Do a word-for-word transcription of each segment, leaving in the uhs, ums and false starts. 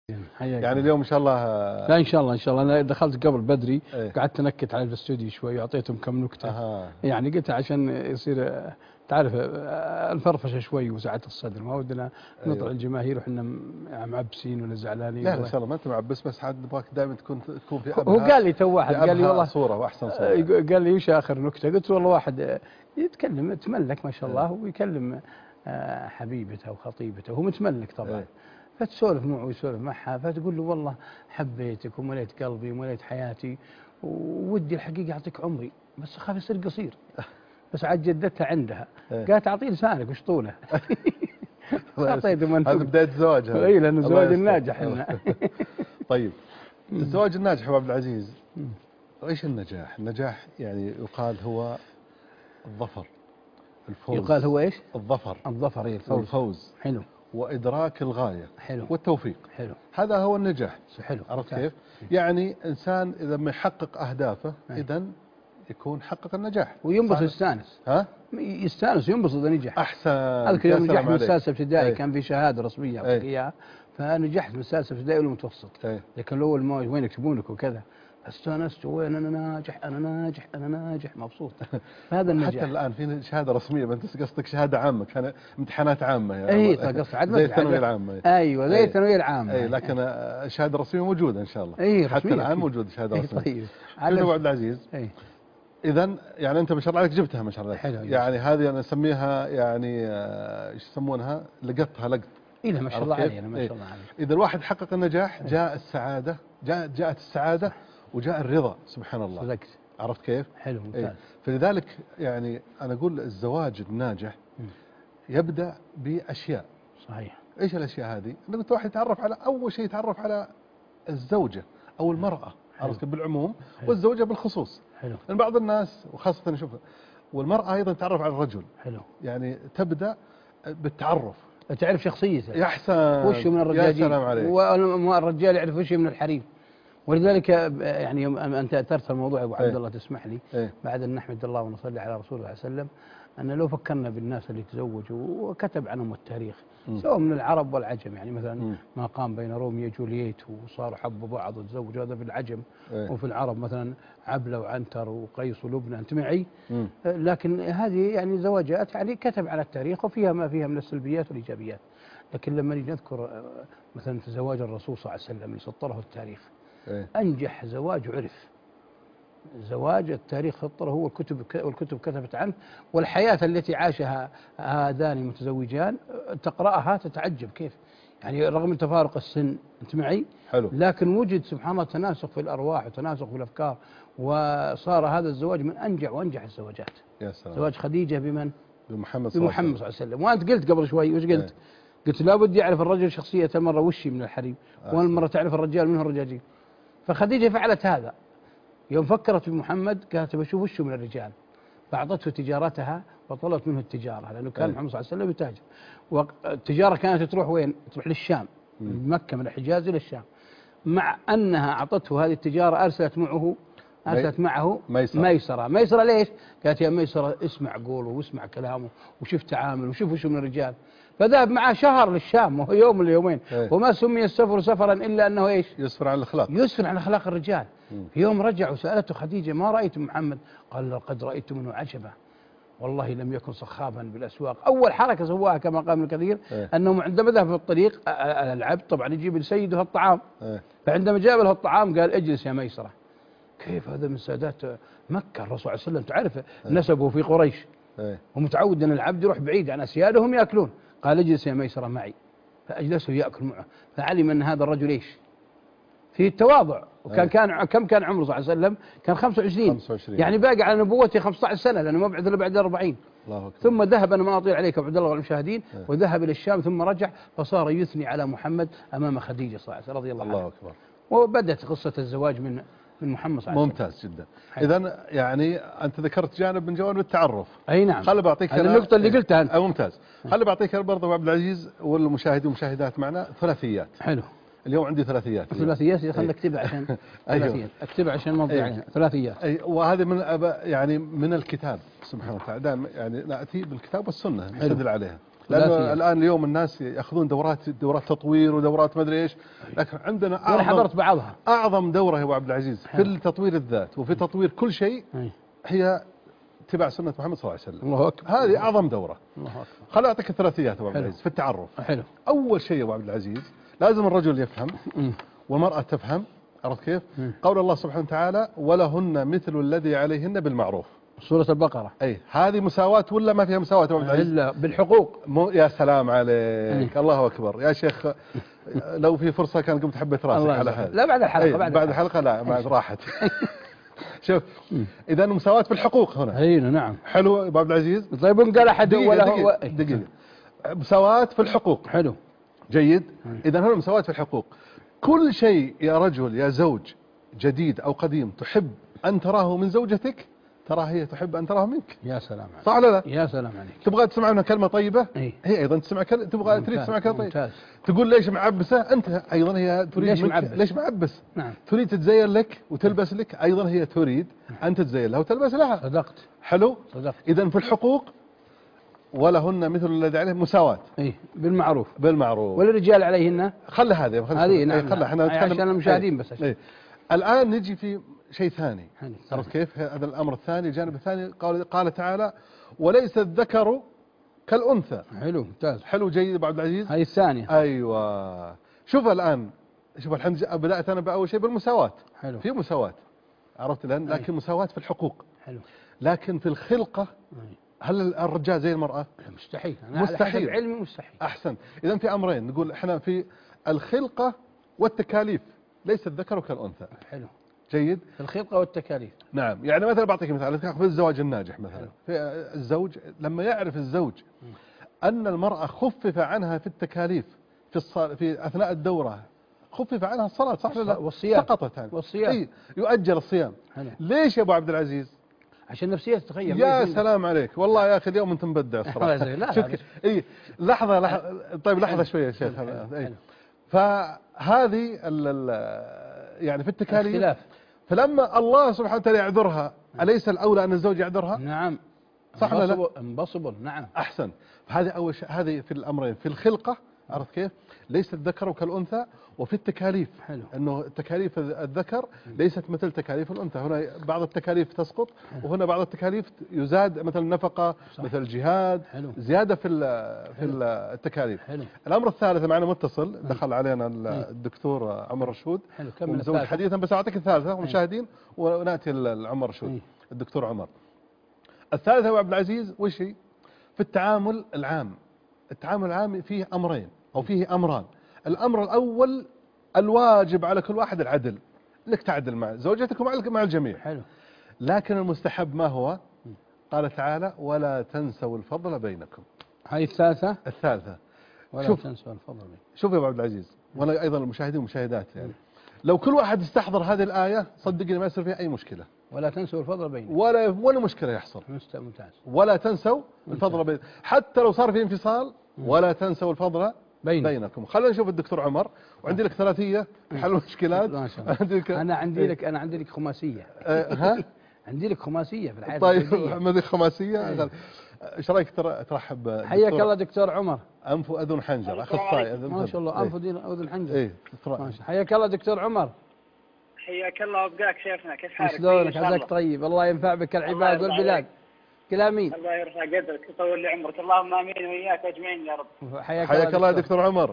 يعني اليوم ان شاء الله. لا ان شاء الله ان شاء الله. انا دخلت قبل بدري ايه؟ قعدت انكت على الاستوديو شوي واعطيتهم كم نكته. أها. يعني قلت عشان يصير تعرف الفرفشه شوي وسعه الصدر، ما ودنا أيوه. نطلع الجماهير وحنا معبسين ولا زعلانين. لا, لا ان شاء الله ما انت معبس، بس عاد نبغاك دائما تكون تكون في هو قال لي تو واحد قال لي والله صوره واحسن صوره يعني. قال لي وش اخر نكته؟ قلت والله واحد يتكلم تملك ما شاء الله ايه. ويكلم حبيبته وخطيبته وهو متملك طبعا. ايه. فتسولف معه ويسولف معها فتقول له والله حبيتك ومليت قلبي ومليت حياتي وودي الحقيقه اعطيك عمري بس اخاف يصير قصير. بس عاد جدتها عندها ايه. قالت اعطيه لسانك وش طوله. هذا بدايه زواج هذا. اي لانه زواج الناجح. طيب الزواج الناجح يا عبد العزيز، ايش النجاح؟ النجاح يعني يقال هو الظفر، الفوز. يقال هو ايش؟ الظفر. الظفر اي الفوز. الفوز. حلو. وادراك الغايه. حلو. والتوفيق. حلو. هذا هو النجاح. حلو. عرفت كيف؟ يعني انسان اذا ما يحقق اهدافه اذا يكون حقق النجاح وينبسط يستانس. ها؟ يستانس وينبسط اذا نجح. احسن. اذكر يوم نجحت من السادسه ابتدائي كان في شهاده رسميه اعطيك اياها، فنجحت من السادسه ابتدائي والمتوسط. لكن الاول ما وين يكتبونك وكذا استانست وين انا ناجح انا ناجح انا ناجح مبسوط. هذا النجاح. حتى الان في شهاده رسميه، ما انت قصدك شهاده عامه، كان امتحانات عامه يعني. اي قصدي عاد زي الثانويه العامه. ايوه زي الثانويه العامه. اي لكن الشهاده الرسميه موجوده ان شاء الله. اي حتى الان موجوده شهاده رسميه. طيب ابو عبد العزيز. اي اذا يعني انت ما شاء الله عليك جبتها ما شاء الله عليك. يعني هذه انا اسميها يعني ايش يسمونها؟ لقطها لقط. اي ما شاء الله علي انا ما شاء الله علي. اذا الواحد حقق النجاح جاء السعاده، جاء جاءت السعاده وجاء الرضا سبحان الله. صدقت. عرفت كيف؟ حلو ممتاز. إيه؟ فلذلك يعني انا اقول الزواج الناجح يبدا باشياء. صحيح. ايش الاشياء هذه؟ انه الواحد يتعرف على اول شيء يتعرف على الزوجه او المراه، عرفت بالعموم، حلو. والزوجه بالخصوص. حلو. لان بعض الناس وخاصه نشوف والمراه ايضا تتعرف على الرجل. حلو. يعني تبدا بالتعرف. تعرف شخصيته. يا احسن. وش من الرجال. يا سلام عليك. والرجال يعرف وش من الحريم. ولذلك يعني يوم انت اثرت الموضوع ابو عبد الله تسمح لي ايه؟ بعد ان نحمد الله ونصلي على رسوله صلى الله عليه وسلم ان لو فكرنا بالناس اللي تزوجوا وكتب عنهم التاريخ سواء من العرب والعجم، يعني مثلا م. ما قام بين روميو جولييت وصاروا حبوا بعض وتزوجوا، هذا في العجم. ايه؟ وفي العرب مثلا عبله وعنتر وقيس ولبنى، انت معي؟ م. لكن هذه يعني زواجات يعني كتب على التاريخ وفيها ما فيها من السلبيات والايجابيات. لكن لما نيجي نذكر مثلا في زواج الرسول صلى الله عليه وسلم اللي سطره التاريخ إيه؟ أنجح زواج عرف زواج التاريخ سطره هو الكتب والكتب كتبت عنه، والحياة التي عاشها هذان المتزوجان تقرأها تتعجب كيف يعني رغم تفارق السن، أنت معي؟ حلو. لكن وجد سبحان الله تناسق في الأرواح وتناسق في الأفكار، وصار هذا الزواج من أنجح وأنجح الزواجات. يا سلام. زواج خديجة بمن؟ بمحمد صلى الله عليه وسلم. وسلم. وأنت قلت قبل شوي وش قلت؟ ايه؟ قلت لابد يعرف الرجل شخصية المرة وشي من الحريم، والمرة تعرف الرجال منه الرجاجيل. فخديجة فعلت هذا يوم فكرت بمحمد قالت بشوف وشه من الرجال، فأعطته تجارتها وطلبت منه التجارة لأنه كان محمد صلى الله عليه وسلم يتاجر، والتجارة كانت تروح وين؟ تروح للشام، من مكة من الحجاز إلى الشام. مع أنها أعطته هذه التجارة أرسلت معه أرسلت معه ميسرة. ميسرة ميسرة ليش؟ قالت يا ميسرة اسمع قوله واسمع كلامه وشوف تعامل وشوف وشه من الرجال. فذهب معه شهر للشام وهو يوم من اليومين. ايه؟ وما سمي السفر سفرا إلا أنه إيش؟ يسفر عن الأخلاق. يسفر عن أخلاق الرجال. مم. في يوم رجع وسألته خديجة ما رأيت محمد؟ قال لقد رأيت منه عجبا والله لم يكن صخابا بالأسواق. أول حركة سواها كما قال ابن كثير ايه؟ أنه عندما ذهب في الطريق العبد طبعا يجيب لسيده الطعام. ايه؟ فعندما جاب له الطعام قال اجلس يا ميسرة. كيف هذا من سادات مكة الرسول صلى الله عليه وسلم تعرف ايه؟ نسبه في قريش. ايه؟ ومتعود أن العبد يروح بعيد عن أسيادهم يأكلون. قال اجلس يا ميسرة معي، فأجلسه يأكل معه، فعلم أن هذا الرجل إيش؟ في التواضع. وكان أيه؟ كان كم كان عمره صلى الله عليه وسلم؟ كان خمسة وعشرين. خمسة وعشرين يعني باقي على نبوته خمسة عشر سنة لأنه مبعث إلا بعد أربعين. الله أكبر. ثم ذهب أنا ما أطيل عليك عبد الله والمشاهدين أيه؟ وذهب إلى الشام ثم رجع فصار يثني على محمد أمام خديجة صلى الله عليه وسلم رضي الله عنها. الله أكبر. وبدأت قصة الزواج من من محمد صلى الله عليه وسلم. ممتاز جدا. إذا يعني أنت ذكرت جانب من جوانب التعرف. أي نعم. خلي بعطيك هذه النقطة اللي قلتها أنت. ممتاز. خلي بعطيك برضه عبد العزيز والمشاهدين والمشاهدات معنا ثلاثيات. حلو. اليوم عندي ثلاثيات. ثلاثيات خلينا نكتبها عشان ثلاثيات اكتبها عشان ما نضيع عليها. ثلاثيات. أي وهذه من يعني من الكتاب سبحانه وتعالى، دائما يعني نأتي بالكتاب والسنة نستدل عليها. لانه الان اليوم الناس ياخذون دورات دورات تطوير ودورات ما ادري ايش، لكن عندنا اعظم انا حضرت بعضها اعظم دوره يا ابو عبد العزيز في تطوير الذات وفي تطوير كل شيء هي اتباع سنه محمد صلى الله عليه وسلم. الله اكبر. هذه اعظم دوره. الله اكبر. خليني اعطيك الثلاثيات ابو عبد العزيز في التعرف. حلو. اول شيء يا ابو عبد العزيز لازم الرجل يفهم والمراه تفهم، عرفت كيف؟ م. قول الله سبحانه وتعالى ولهن مثل الذي عليهن بالمعروف. سورة البقرة. اي هذه مساواة ولا ما فيها مساواة يا ابو عبد العزيز؟ الا بالحقوق. مو يا سلام عليك. م. الله اكبر يا شيخ. لو في فرصة كان قمت حبيت راسك على هذا. لا بعد الحلقة. بعد, بعد الحلقة لا بعد راحت. شوف اذا مساواة في الحقوق هنا. اي نعم. حلو يا ابو عبد العزيز. طيب قال احد ولا هو دقيقة, دقيقة. مساواة في الحقوق. حلو. جيد. اذا هنا مساواة في الحقوق. كل شيء يا رجل يا زوج جديد او قديم تحب ان تراه من زوجتك ترى هي تحب ان تراه منك. يا سلام عليك. صح ولا لا؟ يا سلام عليك. تبغى تسمع منها كلمه طيبه؟ ايه؟ هي ايضا تسمع كل... تبغى تريد تسمع كلمه طيبه. ممتاز. تقول ليش معبسه؟ انت ايضا هي تريد ليش منك معبس؟ ليش معبس؟ نعم. تريد تتزين لك وتلبس لك، ايضا هي تريد ان تتزين لها وتلبس لها. صدقت. حلو؟ صدقت. اذا في الحقوق ولهن مثل الذي عليهم مساواة. ايه بالمعروف. بالمعروف. وللرجال عليهن؟ خلي هذه هذه نعم. خلي احنا نتكلم عشان المشاهدين بس. ايه. الان نجي في شيء ثاني. عرفت عرفت كيف؟ هذا الامر الثاني، الجانب الثاني قال قال تعالى وليس الذكر كالانثى. حلو ممتاز. حلو جيد ابو عبد العزيز. هاي الثانية. ايوه. شوف الان شوف الحمد لله بدات انا باول شيء بالمساواة. حلو. في مساواة. عرفت الان لكن مساواة في الحقوق. حلو. لكن في الخلقة أي. هل الرجال زي المرأة؟ مستحيل. أنا مستحيل. على حسب علمي مستحيل. احسن. اذا في امرين نقول احنا في الخلقة والتكاليف ليس الذكر كالانثى. حلو. جيد. في الخلقة والتكاليف. نعم. يعني مثلا بعطيك مثال في الزواج الناجح مثلا. حلو. في الزوج لما يعرف الزوج م. ان المرأة خفف عنها في التكاليف في الصلاة في اثناء الدورة خفف عنها الصلاة صح ولا لا؟ والصيام. سقطت عنها. والصيام. اي يؤجل الصيام. حلو. ليش يا ابو عبد العزيز؟ عشان نفسيته تتغير. يا سلام عليك والله يا اخي اليوم انت مبدع الصراحه. لا اي لحظه لحظه طيب لحظه شويه يا شيخ. اي فهذه يعني في التكاليف اختلاف. فلما الله سبحانه وتعالى يعذرها اليس الاولى ان الزوج يعذرها؟ نعم صح ولا لا؟ امبوسيبل. نعم. احسن. هذه اول شيء، هذه في الامرين في الخلقه عرفت كيف؟ ليس الذكر كالانثى. وفي التكاليف حلو. انه تكاليف الذكر ليست مثل تكاليف الانثى، هنا بعض التكاليف تسقط وهنا بعض التكاليف يزاد مثل النفقه صح. مثل الجهاد. حلو. زياده في في التكاليف. حلو. الامر الثالث معنا متصل دخل علينا الدكتور عمر رشود. حلو. كمل مزود حديثا بس اعطيك الثالثه مشاهدين وناتي لعمر رشود. الدكتور عمر. الثالث هو عبد العزيز وش هي؟ في التعامل العام. التعامل العام فيه امرين او فيه امران. الامر الاول الواجب على كل واحد العدل، انك تعدل مع زوجتك ومع مع الجميع. حلو. لكن المستحب ما هو؟ قال تعالى ولا تنسوا الفضل بينكم. هاي الثالثة. الثالثة. ولا شوف تنسوا الفضل بينكم. شوف يا ابو عبد العزيز وانا ايضا المشاهدين والمشاهدات يعني لو كل واحد يستحضر هذه الايه صدقني ما يصير فيها اي مشكله. ولا تنسوا الفضل بينكم. ولا ولا مشكله يحصل. ممتاز. ولا تنسوا الفضل بينكم حتى لو صار في انفصال ولا تنسوا الفضل بين. بينكم. خلينا نشوف الدكتور عمر وعندي لك ثلاثيه حل المشكلات. ما شاء الله. انا عندي لك انا عندي لك خماسيه. أه ها عندي لك خماسيه في الحياه طيب محمد خماسيه. ايش رايك ترحب؟ حياك الله دكتور عمر. انف واذن حنجر اخصائي. ما شاء الله انف واذن حنجر. ايه حياك الله دكتور عمر. حياك الله وابقاك شيخنا. كيف حالك؟ شلونك؟ عساك طيب. الله ينفع بك العباد والبلاد. كل امين. الله يرفع قدرك ويطول لي عمرك. اللهم امين وياك اجمعين يا رب. حياك, حياك الله يا دكتور عمر.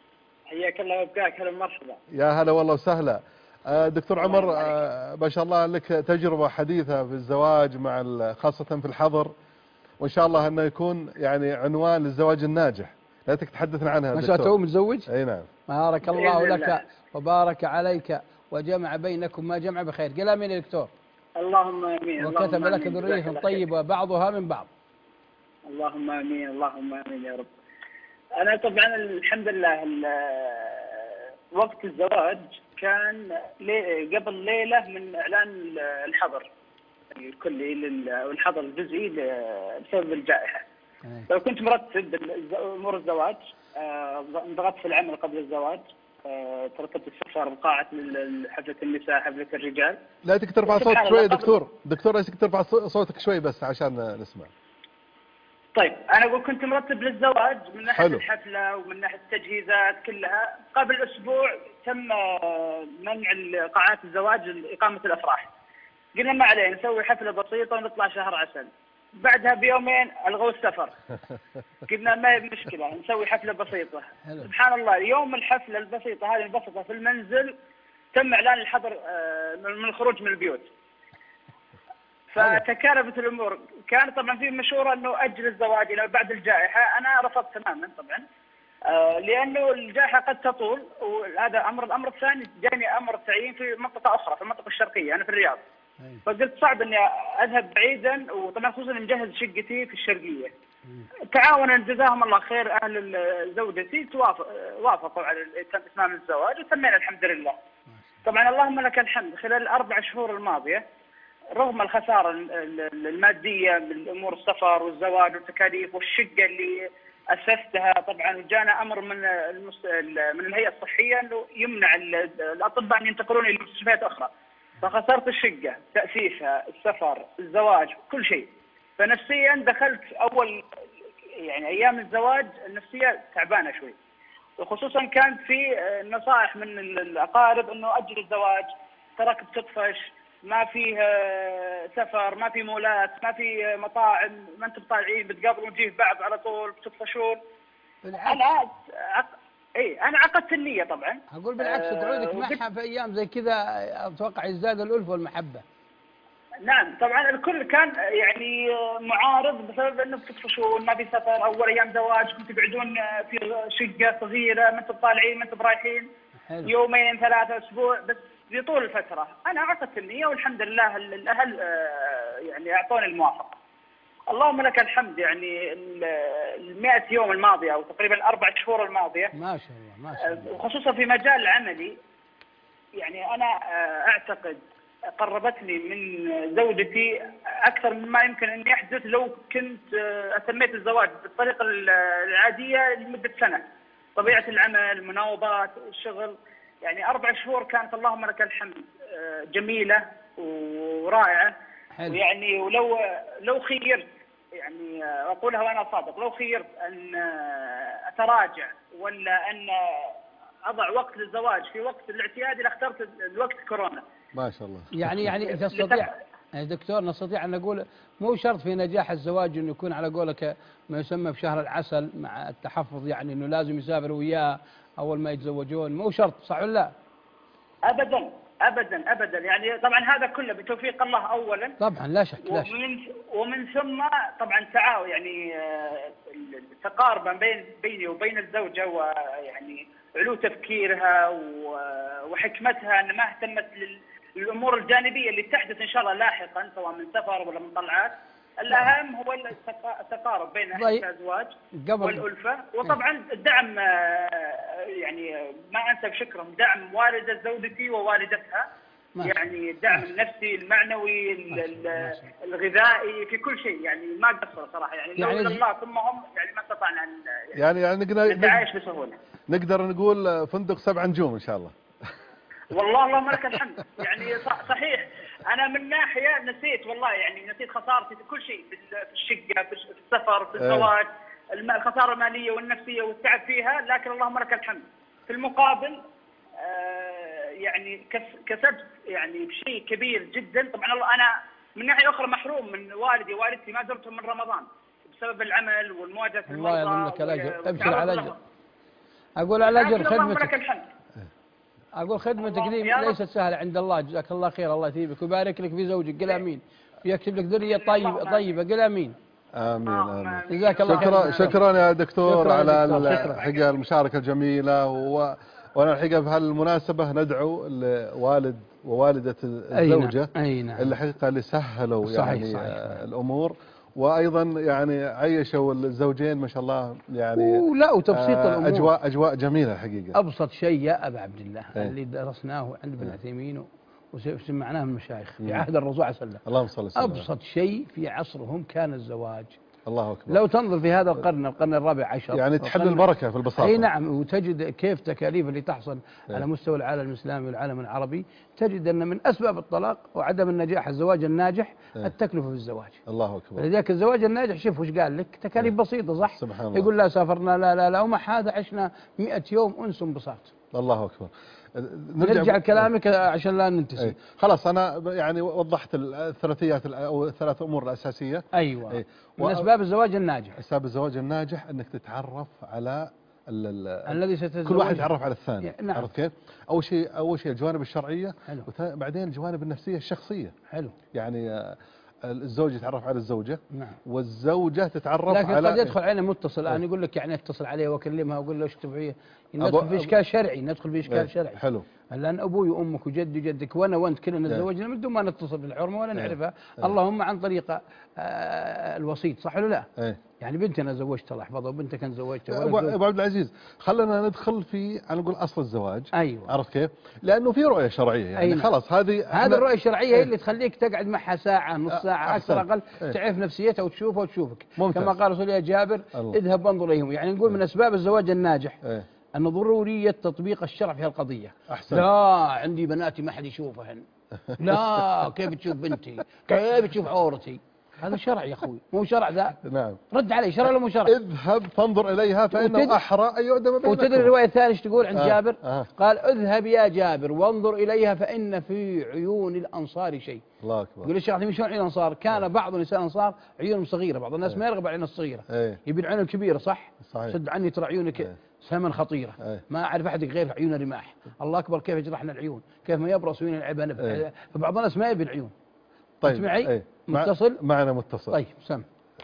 حياك الله وابقاك. هلا مرحبا. يا هلا والله وسهلا. دكتور عمر ما شاء الله لك تجربه حديثه في الزواج مع خاصه في الحظر، وان شاء الله انه يكون يعني عنوان للزواج الناجح. لا تتحدثنا عنها ما شاء الله. تو متزوج؟ اي نعم. بارك الله لك وبارك عليك وجمع بينكم ما جمع بخير. قل امين يا دكتور. اللهم امين. وكتب لك ذريه طيبه بعضها من بعض. اللهم امين. اللهم امين يا رب. انا طبعا الحمد لله وقت الزواج كان قبل ليله من اعلان الحظر الكلي والحظر الجزئي بسبب الجائحه. لو كنت مرتب امور الزواج انضغطت في العمل قبل الزواج، ترتبت السفر بقاعة حفلة النساء حفلة الرجال. لا تك ترفع صوتك شوي دكتور. دكتور ليش ترفع صوتك شوي بس عشان نسمع. طيب انا اقول كنت مرتب للزواج من ناحيه حلو. الحفله ومن ناحيه التجهيزات كلها. قبل اسبوع تم آه، منع قاعات الزواج اقامه الافراح. قلنا ما عليه نسوي حفله بسيطه ونطلع شهر عسل. بعدها بيومين الغوا السفر. قلنا ما هي مشكله نسوي حفله بسيطه. سبحان الله يوم الحفله البسيطه هذه البسيطه في المنزل تم اعلان الحظر آه، من الخروج من البيوت. فتكاربت الامور. كان طبعا في مشوره انه اجل الزواج الى بعد الجائحه، انا رفضت تماما طبعا آه لانه الجائحه قد تطول، وهذا امر. الامر الثاني جاني امر تعيين في منطقه اخرى في المنطقه الشرقيه، انا في الرياض. فقلت صعب اني اذهب بعيدا، وطبعا خصوصا مجهز شقتي في الشرقيه. تعاونا جزاهم الله خير اهل زوجتي توافق وافقوا على اتمام الزواج وتمينا الحمد لله. طبعا اللهم لك الحمد خلال الاربع شهور الماضيه رغم الخسارة المادية من أمور السفر والزواج والتكاليف والشقة اللي أسستها، طبعا وجانا أمر من المس... من الهيئة الصحية أنه يمنع الأطباء أن ينتقلون إلى مستشفيات أخرى. فخسرت الشقة، تأسيسها، السفر، الزواج، كل شيء. فنفسيا دخلت أول يعني أيام الزواج النفسية تعبانة شوي، وخصوصا كانت في نصائح من الأقارب أنه أجل الزواج، تراك بتطفش، ما فيه سفر، ما في مولات، ما في مطاعم، ما انتم طالعين بتقابلون وجيه بعض على طول بتطفشون. انا عق... اي انا عقدت النية طبعا. اقول بالعكس قعودك آه معها في ايام زي كذا اتوقع يزداد الالفه والمحبه. نعم طبعا الكل كان يعني معارض بسبب انه بتطفشون، ما في سفر، اول ايام زواج كنتوا تقعدون في شقه صغيره، ما انتم طالعين ما انتم رايحين، يومين ثلاثة اسبوع بس لطول الفترة. أنا عقدت النية والحمد لله الأهل يعني أعطوني الموافقة. اللهم لك الحمد. يعني المئة يوم الماضية أو تقريبا الأربع شهور الماضية ما شاء الله ما شاء الله، وخصوصا في مجال عملي، يعني أنا أعتقد قربتني من زوجتي أكثر مما يمكن أن يحدث لو كنت أتميت الزواج بالطريقة العادية لمدة سنة. طبيعة العمل، مناوبات، الشغل، يعني أربع شهور كانت اللهم لك الحمد جميلة ورائعة. حلو. ويعني ولو لو خيرت، يعني أقولها وأنا صادق، لو خيرت أن أتراجع ولا أن أضع وقت للزواج في وقت الاعتيادي لاخترت الوقت كورونا. ما شاء الله. يعني يعني تستطيع يا دكتور نستطيع أن نقول مو شرط في نجاح الزواج أنه يكون على قولك ما يسمى بشهر العسل مع التحفظ، يعني أنه لازم يسافر وياه أول ما يتزوجون، مو شرط، صح ولا لا؟ أبدا أبدا أبدا. يعني طبعا هذا كله بتوفيق الله أولا طبعا لا شك لا شك. ومن ومن ثم طبعا تعاون، يعني التقارب بين بيني وبين الزوجة، ويعني علو تفكيرها وحكمتها أن ما اهتمت للأمور الجانبية اللي تحدث إن شاء الله لاحقا سواء من سفر ولا من طلعات. الأهم هو التقارب بين الأزواج والألفة، وطبعا الدعم، يعني ما أنسى بشكرهم دعم والدة زوجتي ووالدتها، يعني الدعم النفسي المعنوي الغذائي في كل شيء، يعني ما قصروا صراحة. يعني لولا يعني الله ثم هم يعني ما استطعنا أن يعني يعني نقدر نتعايش بسهولة. نقدر نقول فندق سبع نجوم إن شاء الله. والله اللهم لك الحمد. يعني صحيح أنا من ناحية نسيت والله، يعني نسيت خسارتي في كل شيء، في الشقة، في السفر، في الزواج، الخسارة المالية والنفسية والتعب فيها، لكن اللهم لك الحمد في المقابل آه يعني كسبت يعني بشيء كبير جدا. طبعا أنا من ناحية أخرى محروم من والدي ووالدتي، ما زرتهم من رمضان بسبب العمل والمواجهة المرضى. الله يضمنك الأجر، أبشر على الأجر. أقول على الأجر خدمتك. أقول خدمتك دي ليست سهلة عند الله، جزاك الله خير، الله يثيبك ويبارك لك في زوجك، قل آمين، ويكتب لك ذرية طيبة طيبة، قل آمين. آمين آمين. جزاك الله شكرا خير. شكرا يا دكتور شكرا على الحقيقة المشاركة الجميلة، و... وأنا الحقيقة بهالمناسبة ندعو لوالد ووالدة الزوجة أي نعم. اللي حقيقة اللي سهلوا صحيح يعني صحيح. الأمور، وأيضا يعني عيشوا الزوجين ما شاء الله، يعني لا وتبسيط آه الأمور، أجواء أجواء جميلة الحقيقة. أبسط شيء يا أبا عبد الله ايه؟ اللي درسناه عند ابن عثيمين وسمعناه من المشايخ في عهد الرسول صلى الله عليه وسلم. اللهم صل وسلم. أبسط شيء في عصرهم كان الزواج. الله أكبر. لو تنظر في هذا القرن القرن الرابع عشر يعني تحل البركة في البساطة. اي نعم، وتجد كيف تكاليف اللي تحصل إيه. على مستوى العالم الإسلامي والعالم العربي. تجد أن من أسباب الطلاق وعدم النجاح الزواج الناجح إيه. التكلفة في الزواج. الله أكبر. لذلك الزواج الناجح شوف وش قال لك، تكاليف إيه. بسيطة صح. سبحان الله. يقول لا سافرنا لا لا لا وما هذا عشنا مئة يوم أنس انبساط. الله أكبر. نرجع, نرجع لكلامك عشان لا ننتسي. أي. خلاص أنا يعني وضحت الثلاثيات أو الثلاث أمور الأساسية. أيوة. أي. من أسباب الزواج الناجح. أسباب الزواج الناجح أنك تتعرف على ال الذي ستتزوج، كل واحد يتعرف على الثاني. نعم. عرفت كيف؟ أول شيء أول شيء الجوانب الشرعية. حلو. وبعدين الجوانب النفسية الشخصية. حلو. يعني الزوج يتعرف على الزوجة. نعم. والزوجة تتعرف لكن على، قد يدخل علينا متصل الآن يقول لك يعني اتصل عليه واكلمها واقول له ايش تبغي، ندخل في اشكال شرعي، ندخل في اشكال شرعي. حلو. الآن أبوي وأمك وجدي وجدك وأنا وأنت كلنا تزوجنا من دون ما نتصل بالحرمة ولا نعرفها، اللهم عن طريق آه الوسيط، صح ولا لا؟ ايه. يعني بنتي أنا زوجتها الله يحفظها وبنتك أنا زوجتها. أبو, أبو عبد العزيز خلنا ندخل في أنا نقول أصل الزواج. أيوة. عرفت كيف؟ لأنه في رؤية شرعية يعني. أيوة. خلاص هذه هذه الرؤية الشرعية هي اللي تخليك تقعد معها ساعة نص ساعة أكثر أقل، ايه. تعرف نفسيتها وتشوفها وتشوفك. ممتاز. كما قال رسول يا جابر الله. اذهب وانظر إليهم. يعني نقول من أسباب الزواج الناجح ايه. أن ضرورية تطبيق الشرع في هالقضية. أحسن. لا عندي بناتي ما حد يشوفهن. لا كيف تشوف بنتي؟ كيف تشوف عورتي؟ هذا شرع يا أخوي، مو شرع ذا. نعم. رد علي، شرع ولا مو شرع؟ اذهب فانظر إليها فإنه وتد... أحرى أن يعدم بينكم. وتدري الرواية الثانية ايش تقول عند آه. جابر؟ آه. قال اذهب يا جابر وانظر إليها فإن في عيون الأنصار شيء. الله أكبر. يقول الشيخ عثيمين شلون عيون الأنصار؟ كان بعض نساء الأنصار عيونهم صغيرة، بعض الناس ما يرغب على العيون الصغيرة. ايه. يبي العيون الكبيرة صح؟ صحيح. سد عني ترى عيونك ايه. سمن خطيرة. ايه. ما أعرف أحد غير عيون الرماح. الله أكبر كيف يجرحنا العيون، كيف ما يبرص وين العبانة. ايه. فبعض الناس ما يبي العيون. طيب. معي؟ ايه. متصل؟ معنا متصل. طيب سم.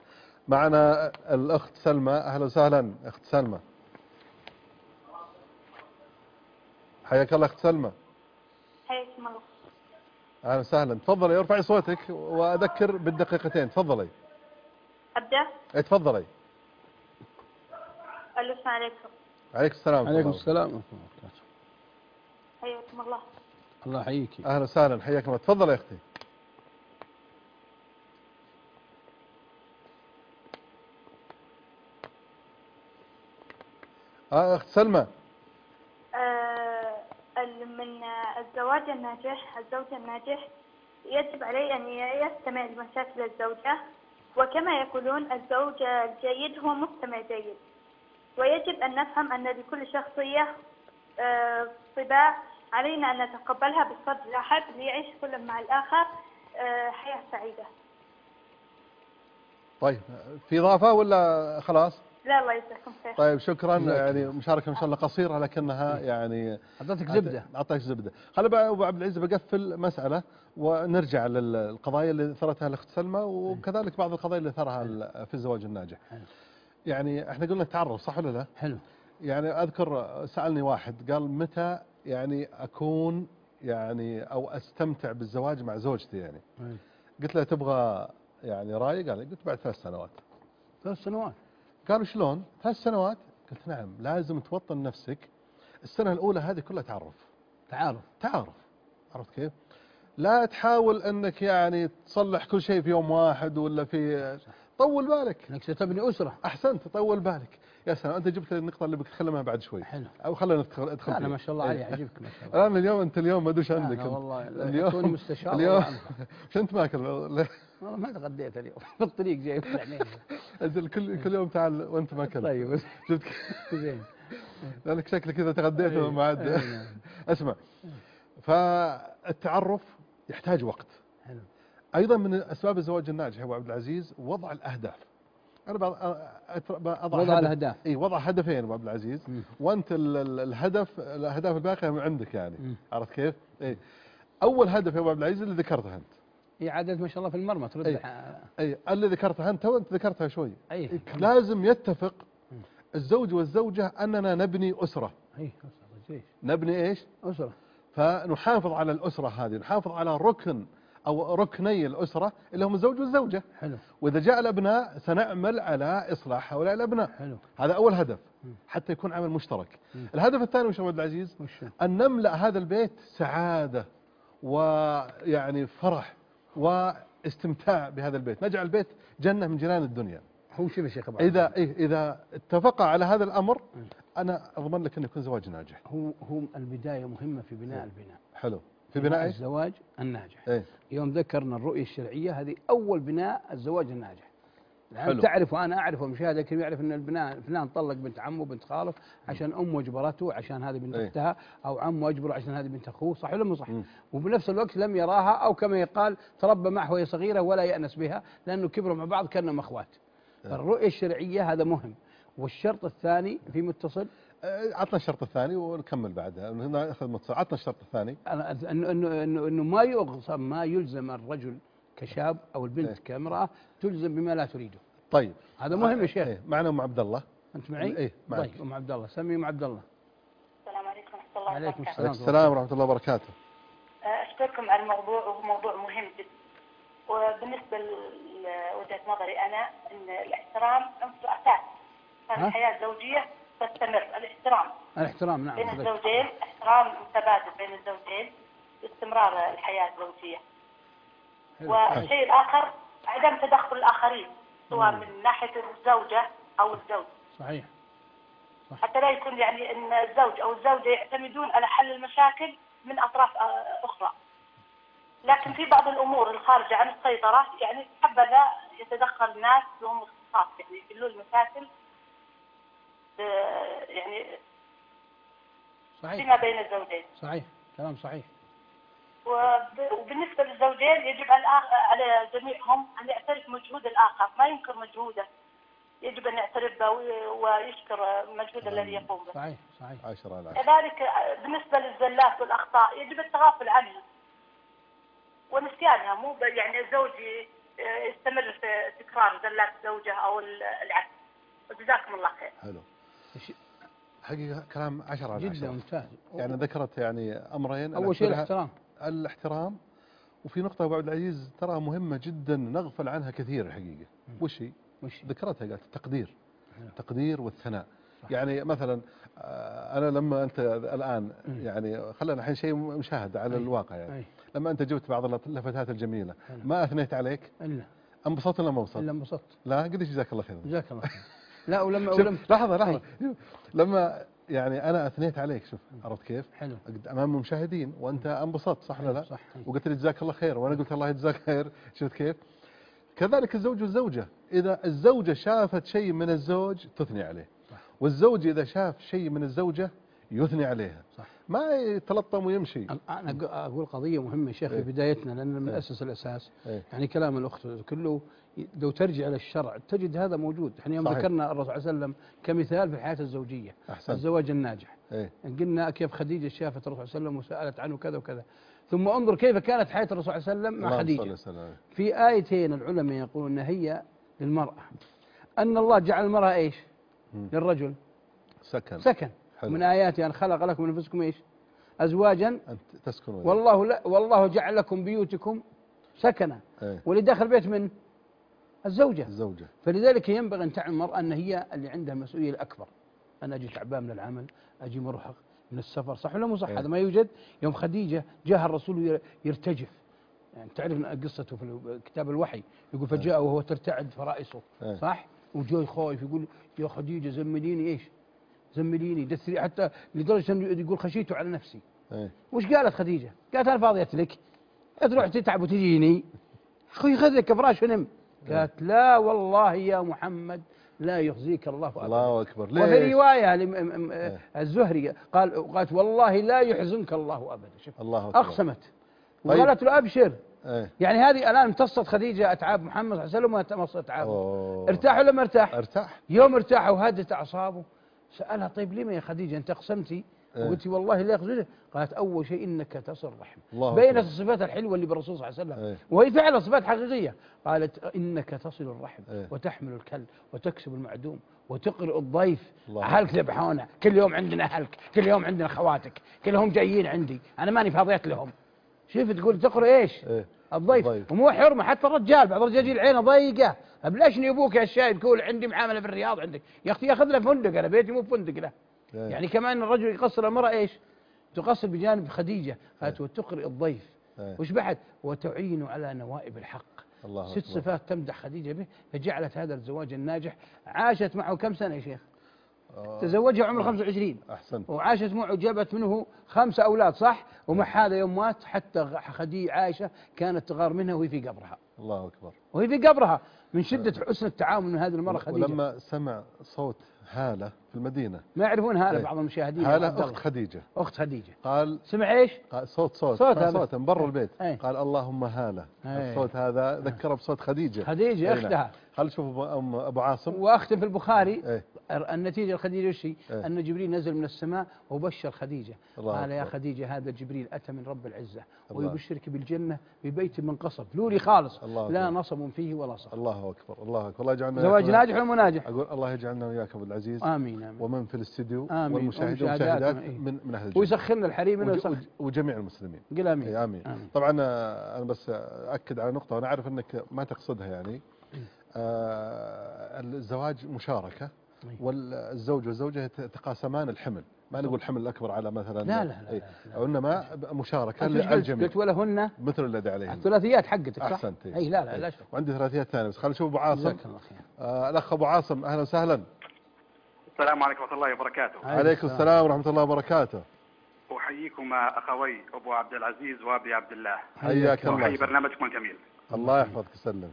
معنا الأخت سلمى. أهلا وسهلا أخت سلمى. حياك الله أخت سلمى. حياكم الله. أهلا وسهلا. تفضلي ارفعي صوتك وأذكر بالدقيقتين. تفضلي. أبدأ؟ اي تفضلي. السلام عليكم. عليكم السلام. عليكم السلام ورحمة الله وبركاته. حياكم الله. الله يحييك. أهلا وسهلا حياكم الله. تفضلي يا أختي. آه أخت سلمى. آه من الزواج الناجح، الزوج الناجح يجب عليه أن يستمع لمشاكل الزوجة، وكما يقولون الزوج الجيد هو مستمع جيد. ويجب أن نفهم أن لكل شخصية آه طباع علينا أن نتقبلها بالصدر رحب ليعيش كل مع الآخر آه حياة سعيدة. طيب في إضافة ولا خلاص؟ لا الله يجزاكم خير. طيب شكرا. يعني مشاركة إن شاء الله قصيرة لكنها يعني أعطيتك زبدة. أعطيك زبدة. خلي أبو عبد العزيز بقفل مسألة ونرجع للقضايا اللي ثرتها الأخت سلمى وكذلك بعض القضايا اللي ثرها في الزواج الناجح. يعني احنا قلنا التعرف صح ولا لا؟ حلو. يعني أذكر سألني واحد قال متى يعني أكون يعني أو أستمتع بالزواج مع زوجتي يعني. أي. قلت له تبغى يعني رايق؟ قال قلت بعد ثلاث سنوات. ثلاث سنوات. قالوا شلون؟ ثلاث سنوات؟ قلت نعم لازم توطن نفسك السنة الأولى هذه كلها تعرف. تعارف. تعرف. عرفت كيف؟ لا تحاول أنك يعني تصلح كل شيء في يوم واحد ولا في طول بالك. انك ستبني أسرة. أحسنت طول بالك. يا سلام أنت جبت لي النقطة اللي بتكلمها بعد شوي. حلو. أو خلينا ندخل ادخل أنا فيها. ما شاء الله عليه يعجبك ما شاء الله. الآن اليوم أنت اليوم ما أدوش عندك. أنا والله اليوم مستشار. اليوم مش أنت ماكل. والله ما تغديت اليوم في الطريق جاي أجل كل كل يوم تعال وأنت ماكل. طيب جبت زين. لأنك شكلك كذا تغديت وما عاد. اسمع فالتعرف يحتاج وقت. حلو. أيضا من أسباب الزواج الناجح أبو عبد العزيز وضع الأهداف. أنا أضع وضع الأهداف. إي وضع هدفين أبو عبد العزيز. م. وأنت ال ال الهدف الأهداف الباقية من عندك يعني. م. عرفت كيف؟ إي أول هدف يا أبو عبد العزيز اللي ذكرته أنت. هي عادت ما شاء الله في المرمى ترد. أي. أي اللي ذكرتها أنت وأنت ذكرتها شوي. أي. لازم يتفق الزوج والزوجة أننا نبني أسرة. أي. نبني إيش؟ أسرة. فنحافظ على الأسرة هذه، نحافظ على ركن أو ركني الأسرة اللي هم الزوج والزوجة. حلو. وإذا جاء الأبناء سنعمل على إصلاح هؤلاء الأبناء. حلو. هذا أول هدف حتى يكون عمل مشترك. م. الهدف الثاني وش عبد العزيز؟ وش؟ أن نملأ هذا البيت سعادة ويعني فرح واستمتاع بهذا البيت، نجعل البيت جنة من جنان الدنيا. هو شوف يا شيخ ابو اذا إيه اذا اتفقا على هذا الامر انا اضمن لك انه يكون زواج ناجح. هو هو البدايه مهمه في بناء إيه. البناء. حلو. في بناء ايش؟ الزواج الناجح. إيه؟ يوم ذكرنا الرؤيه الشرعيه هذه اول بناء الزواج الناجح. حلو. تعرف وانا اعرف والمشاهد الكريم يعرف ان البناء فلان طلق بنت عمه بنت خاله عشان امه اجبرته عشان هذه بنت إيه؟ اختها، او عمه اجبره عشان هذه بنت اخوه، صح ولا مو صح؟ مم. وبنفس الوقت لم يراها، او كما يقال تربى معه وهي صغيره ولا يأنس بها لانه كبروا مع بعض كانهم اخوات. إيه؟ فالرؤيه الشرعيه هذا مهم. والشرط الثاني في متصل، آه، عطنا الشرط الثاني ونكمل بعدها ناخذ متصل. عطنا الشرط الثاني. انه انه انه انه, إنه ما يغصب ما يلزم الرجل كشاب او البنت إيه؟ كامراه تلزم بما لا تريده. طيب هذا مهم يا شيخ. إيه؟ معنا ام عبد الله. انت معي؟ ايه معك. طيب ام عبد الله، سمي ام عبد الله. السلام عليكم ورحمة الله عليكم وبركاته. السلام. عليكم السلام ورحمه الله وبركاته. أشكركم على الموضوع، وهو موضوع مهم جدا. وبالنسبة لوجهة نظري أنا أن الاحترام عنصر أساس ها؟ الحياة الزوجية تستمر. الاحترام الاحترام نعم. بين الزوجين، احترام متبادل بين الزوجين لاستمرار الحياة الزوجية. والشيء الآخر عدم تدخل الآخرين سواء من ناحية الزوجة أو الزوج. صحيح. صح. حتى لا يكون يعني أن الزوج أو الزوجة يعتمدون على حل المشاكل من أطراف أخرى. لكن في بعض الأمور الخارجة عن السيطرة يعني حبذا يتدخل الناس لهم اختصاص يعني يحلوا المشاكل يعني صحيح. فيما بين الزوجين. صحيح، كلام صحيح. وبالنسبة للزوجين يجب على جميعهم أن يعترف مجهود الآخر، ما ينكر مجهوده، يجب أن يعترف به ويشكر المجهود الذي يقوم به. صحيح صحيح. عشرة على عشرة. كذلك بالنسبة للزلات والأخطاء يجب التغافل عنها ونسيانها، مو يعني الزوج يستمر في تكرار زلات زوجه أو العكس. وجزاكم الله خير. حلو. حقيقة كلام عشرة على عشرة جدا ممتاز. يعني ذكرت يعني أمرين. أول شيء الاحترام. الاحترام. وفي نقطة أبو عبد العزيز ترى مهمة جدا نغفل عنها كثير الحقيقة. وش هي؟ وش ذكرتها قالت التقدير. حلو. التقدير والثناء. صح. يعني مثلا أنا لما أنت الآن يعني خلينا الحين شيء مشاهد على أي. الواقع يعني. أي. لما أنت جبت بعض اللفتات الجميلة حلو. ما أثنيت عليك إلا انبسطت ولا ما انبسطت؟ إلا انبسطت. لا قديش جزاك الله خير. جزاك الله خير. لا ولما شوف ولما لحظة لحظة شوف لما يعني أنا أثنيت عليك شوف عرفت كيف؟ حلو. أمام المشاهدين وأنت انبسطت صح ولا لا؟ صح. وقلت لي جزاك الله خير وأنا قلت الله يجزاك خير. شفت كيف؟ كذلك الزوج والزوجة، إذا الزوجة شافت شيء من الزوج تثني عليه. صح. والزوج إذا شاف شيء من الزوجة يثني عليها. صح. ما يتلطم ويمشي. أنا أقول قضية مهمة يا شيخ في إيه؟ بدايتنا لأن من إيه؟ أسس الأساس. إيه؟ يعني كلام الأخت كله لو ترجع للشرع تجد هذا موجود. احنا يوم صحيح. ذكرنا الرسول صلى الله عليه وسلم كمثال في الحياة الزوجية. أحسن. الزواج الناجح. إيه؟ قلنا كيف خديجة شافت الرسول صلى الله عليه وسلم وسألت عنه كذا وكذا. ثم انظر كيف كانت حياة الرسول صلى الله عليه وسلم مع خديجة. في آيتين العلماء يقولون أن هي للمرأة، أن الله جعل المرأة إيش؟ مم. للرجل سكن. سكن. حلو. من آياته أن خلق لكم من أنفسكم إيش؟ أزواجا أنت تسكنوا. والله لا والله جعل لكم بيوتكم سكنا. إيه؟ واللي داخل بيت من الزوجة. الزوجة. فلذلك ينبغي أن تعلم المرأة أن هي اللي عندها المسؤولية الأكبر. أنا أجي تعبان من العمل، أجي مرهق من السفر، صح ولا مو صح؟ إيه؟ هذا ما يوجد. يوم خديجة جاء الرسول يرتجف، يعني تعرف قصته في كتاب الوحي يقول فجاء وهو ترتعد فرائصه. إيه؟ صح؟ وجاي خايف يقول يا خديجة زمليني إيش؟ زمليني دثري، حتى لدرجة أنه يقول خشيت على نفسي. إيه؟ وش قالت خديجة؟ قالت أنا فاضية لك، تروح تتعب وتجيني أخوي خذ لك فراش ونم. قالت لا والله يا محمد لا يخزيك الله أبدا. الله أكبر. ليش؟ وفي رواية الزهري قال قالت والله لا يحزنك الله أبدا. شوف الله أكبر. أقسمت طيب. وقالت له أبشر. إيه؟ يعني هذه الآن امتصت خديجة أتعاب محمد صلى الله عليه وسلم وامتصت أتعابه. أوه. ارتاح ولا ما ارتاح؟ ارتاح. يوم ارتاح وهدت أعصابه سألها طيب لما يا خديجة أنت أقسمتي؟ إيه؟ وقلت والله لا يخزيك. قالت أول شيء إنك تصل الرحم. الله بينت أكبر. الصفات الحلوة اللي بالرسول صلى الله عليه وسلم. إيه؟ وهي فعلا صفات حقيقية. قالت إنك تصل الرحم. إيه؟ وتحمل الكل وتكسب المعدوم وتقرئ الضيف. الله. أهلك ذبحونا كل يوم عندنا أهلك، كل يوم عندنا خواتك، كلهم جايين عندي، أنا ماني فاضيت لهم. شوف تقول تقرأ إيش؟ إيه؟ الضيف. الضيف. ومو حرمة حتى الرجال، بعض الرجال يجي العين ضيقة، أبلشني أبوك يا الشايب يقول عندي معاملة في الرياض عندك، يا أختي ياخذ له فندق، أنا بيتي مو فندق له. إيه؟ يعني كمان الرجل يقصر المرأة إيش؟ تقصر بجانب خديجة. قالت وتقرئ الضيف. إيه؟ وش بعد؟ وتعين على نوائب الحق. الله ست أكبر. صفات تمدح خديجة به، فجعلت هذا الزواج الناجح. عاشت معه كم سنة يا شيخ؟ آه. تزوجها عمره آه. خمسة وعشرين، أحسنت. وعاشت معه، جابت منه خمسة أولاد صح؟ ومع هذا يوم مات حتى خديجة عائشة كانت تغار منها وهي في قبرها، الله أكبر، وهي في قبرها من شدة حسن التعامل من هذه المرأة خديجة. ولما سمع صوت هالة في المدينة، ما يعرفون هالة ايه؟ بعض المشاهدين، هالة أخت خديجة، أخت خديجة، قال سمع إيش؟ قال صوت صوت صوت, صوت, صوت من برا ايه؟ البيت، ايه؟ قال اللهم هالة. ايه؟ الصوت هذا ذكره بصوت خديجة، خديجة ايه؟ أختها. خل شوف أم أبو عاصم. وأختم في البخاري ايه؟ النتيجة الخديجة الشيء ايه؟ أن جبريل نزل من السماء وبشر خديجة، قال يا أكبر. خديجة هذا جبريل أتى من رب العزة الله. ويبشرك بالجنة ببيت من قصب لولي خالص، الله لا أكبر. نصب فيه ولا صخر. الله أكبر، الله أكبر. الله يجعلنا زواج ناجح ولا ناجح؟ أقول الله يجعلنا وياك أبو العزيز، آمين آمين. ومن في الاستديو والمشاهدين والمشاهدات من من أهل الجنة، ويسخرنا الحريم من وج... وجميع المسلمين. قل آمين. إيه آمين. آمين. طبعا أنا بس أكد على نقطة، وأنا أعرف أنك ما تقصدها يعني. آه الزواج مشاركة، والزوج والزوجة يتقاسمان الحمل، ما نقول الحمل الأكبر على مثلا، لا لا لا, إيه؟ لا, لا. وإنما مشاركة للجميع. قلت ولهن مثل الذي عليهم. الثلاثيات حقتك صح؟ أحسنت. أي لا لا لا شك. وعندي ثلاثيات ثانية، بس خلينا نشوف أبو عاصم. جزاك الله خير. آه الأخ أبو عاصم، أهلا وسهلا. السلام عليكم ورحمة الله وبركاته. عليكم السلام ورحمة الله وبركاته. أحييكما أخوي أبو عبد العزيز وأبي عبد الله. حياك الله. أحيي برنامجكم الجميل. الله يحفظك ويسلم.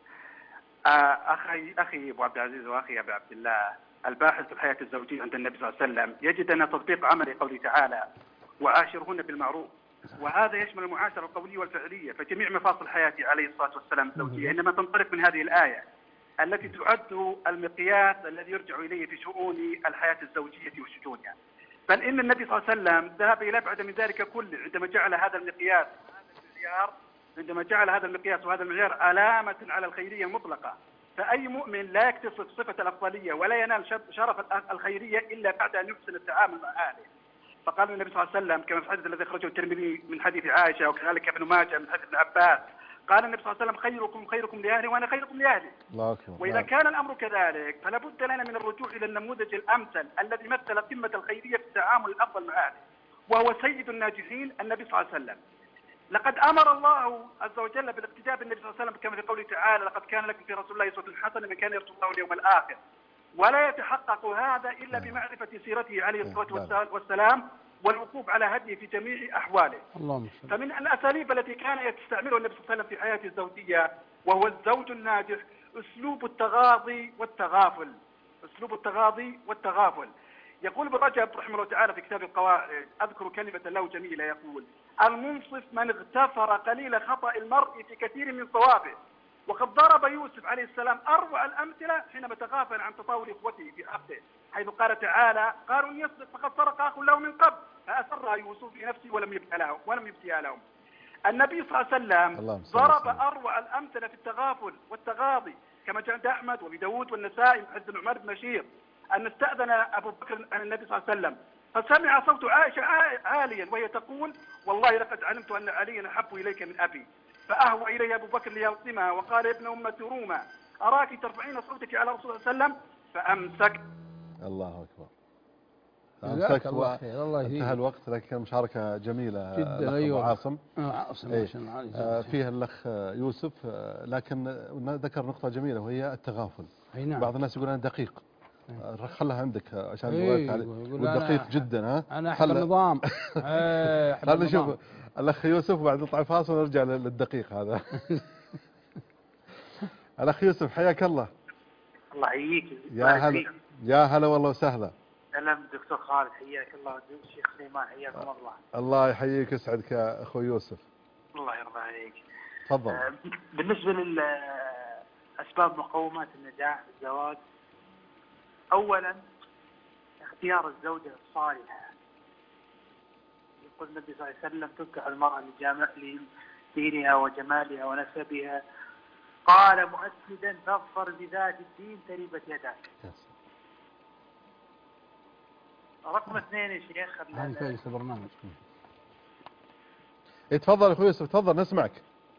أخي أخي أبو عبد العزيز وأخي أبي عبد الله، الباحث في الحياة الزوجية عند النبي صلى الله عليه وسلم يجد أن تطبيق عملي قوله تعالى وعاشرهن بالمعروف، وهذا يشمل المعاشرة القولية والفعلية، فجميع مفاصل الحياة عليه الصلاة والسلام الزوجية إنما تنطلق من هذه الآية التي تعد المقياس الذي يرجع إليه في شؤون الحياة الزوجية وشجونها. بل إن النبي صلى الله عليه وسلم ذهب إلى أبعد من ذلك كله عندما جعل هذا المقياس هذا المعيار عندما جعل هذا المقياس وهذا المعيار علامة على الخيرية المطلقة. فأي مؤمن لا يكتسب صفة الأفضلية ولا ينال شرف الخيرية إلا بعد أن يحسن التعامل مع أهله. فقال النبي صلى الله عليه وسلم كما في الحديث الذي أخرجه الترمذي من حديث عائشة وكذلك ابن ماجه من حديث ابن عباس، قال النبي صلى الله عليه وسلم خيركم خيركم لأهلي وأنا خيركم لأهلي. الله أكبر. وإذا كان الأمر كذلك فلا بد لنا من الرجوع إلى النموذج الأمثل الذي مثل قمة الخيرية في التعامل الأفضل مع أهله، وهو سيد الناجحين النبي صلى الله عليه وسلم. لقد أمر الله عز وجل بالاقتداء بالنبي صلى الله عليه وسلم كما في قوله تعالى لقد كان لكم في رسول الله أسوة حسنة من كان يرجو الله اليوم الآخر، ولا يتحقق هذا إلا بمعرفة سيرته عليه الصلاة والسلام والوقوف على هديه في جميع أحواله. فمن الأساليب التي كان يستعملها النبي صلى الله عليه وسلم في حياته الزوجية وهو الزوج الناجح أسلوب التغاضي والتغافل. أسلوب التغاضي والتغافل. يقول ابن رجب رحمه الله تعالى في كتاب القواعد، أذكر كلمة له جميلة، يقول المنصف من اغتفر قليل خطأ المرء في كثير من صوابه. وقد ضرب يوسف عليه السلام أروع الأمثلة حينما تغافل عن تطاول إخوته في حقه، حيث قال تعالى قالوا إن يصدق فقد سرق أخ له من قبل فأسرها يوسف في نفسه ولم يبكي لهم ولم يبكيها لهم. النبي صلى الله عليه وسلم ضرب أروع الأمثلة في التغافل والتغاضي كما جاء عند أحمد وابي داود والنسائي من حديث النعمان بن بشير أن استأذن أبو بكر عن النبي صلى الله عليه وسلم فسمع صوت عائشة عاليا وهي تقول والله لقد علمت أن عليا أحب إليك من أبي، فأهوى إليه أبو بكر ليلطمها وقال ابن أمة روما أراك ترفعين صوتك على رسول الله صلى الله عليه وسلم فأمسك. الله أكبر. أمسك وانتهى الوقت، لكن مشاركة جميلة جدا. أيوة. عاصم عاصم ايه. آه فيها الأخ يوسف، آه لكن ذكر نقطة جميلة وهي التغافل. نعم. بعض الناس يقول أنا دقيق، آه خلها عندك عشان ايه. دقيق جدا. ها أنا أحب النظام. خلنا نشوف الأخ يوسف بعد نطلع فاصل ونرجع للدقيق هذا. الأخ يوسف حياك الله. الله يحييك. يا هلا يا هلا والله وسهلا. أهلا دكتور خالد حياك الله. الشيخ سليمان حياكم الله. الله يحييك يسعدك يا أخوي يوسف. الله يرضى عليك. تفضل. آه بالنسبة لأسباب مقومات النجاح في الزواج، أولا اختيار الزوجة الصالحة. يقول النبي صلى الله عليه وسلم تنكح المرأة لدينها وجمالها ونسبها، قال مؤكدا فاظفر بذات الدين تربت يداك. رقم اثنين يا شيخ البرنامج. تفضل اخوي يوسف، تفضل نسمعك.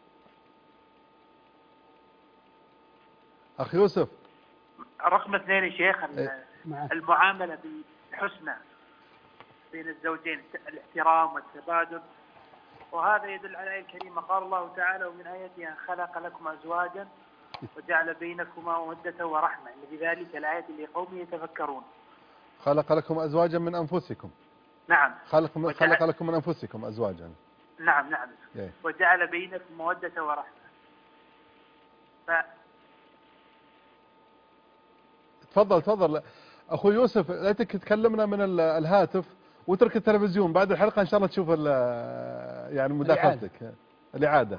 اخي يوسف. رقم اثنين يا شيخ المعاملة بالحسنى بين الزوجين، الاحترام والتبادل وهذا يدل على الآية الكريمة. قال الله تعالى: ومن آياته أن خلق لكم أزواجا وجعل بينكما مودة ورحمة إن في ذلك الآيات لقوم يتفكرون. خلق لكم أزواجا من أنفسكم. نعم. خلق من خلق لكم من أنفسكم أزواجا. نعم نعم. إيه. وجعل بينكم مودة ورحمة. ف... تفضل تفضل أخوي يوسف، لا تكلمنا من الهاتف وترك التلفزيون. بعد الحلقة إن شاء الله تشوف يعني مداخلتك الإعادة.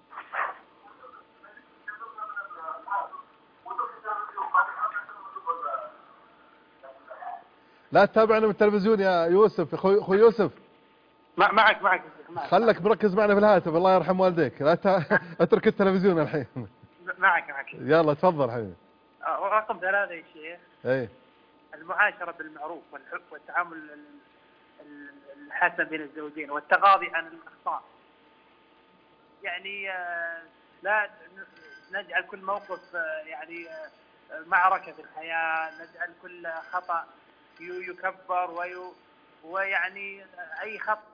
لا تتابعنا من التلفزيون يا يوسف. اخوي يوسف معك معك معك خلك مركز معنا في الهاتف. الله يرحم والديك. لا اترك التلفزيون الحين. معك معك يلا تفضل حبيبي. رقم ثلاثة يا شيخ. ايه. المعاشرة بالمعروف والحب والتعامل الحسن بين الزوجين والتغاضي عن الأخطاء. يعني لا نجعل كل موقف يعني معركة في الحياة، نجعل كل خطأ يكبر ويعني أي خطأ.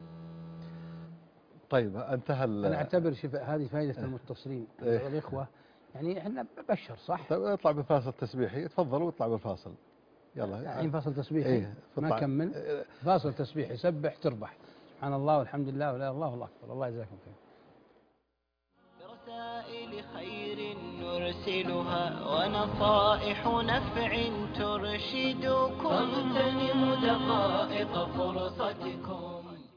طيب انتهى. أنا أعتبر شوف هذه فائدة المتصلين إيه؟ الإخوة، يعني احنا بشر صح؟ طيب اطلع بفاصل تسبيحي. تفضل واطلع بالفاصل. يلا الحين فاصل تسبيحي. إيه؟ ما كمل. فاصل تسبيحي. سبح تربح. سبحان الله والحمد لله ولا اله الا الله والله أكبر. الله يجزاكم خير. برسائل خير نرسلها ونصائح نفع ترشدكم، فاغتنموا دقائق فرصتكم.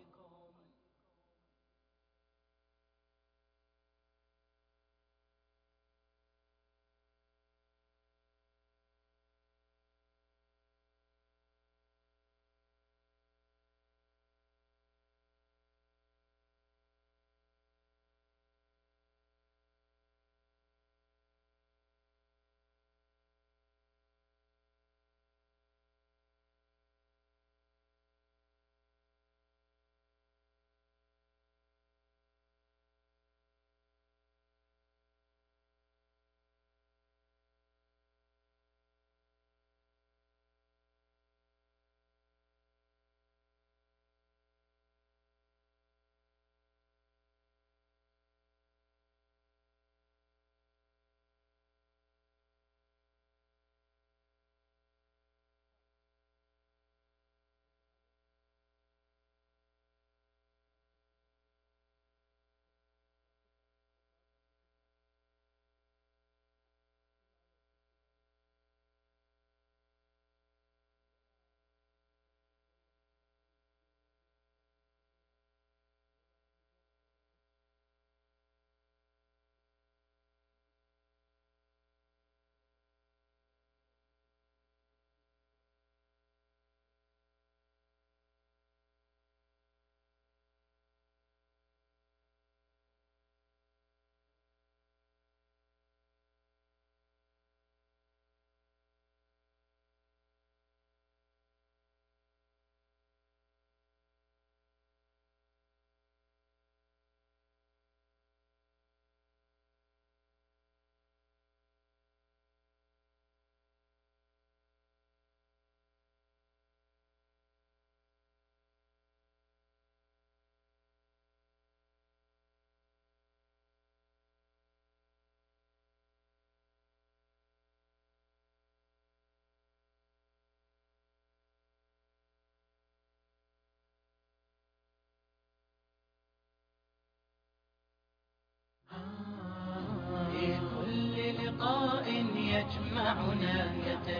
يجمعنا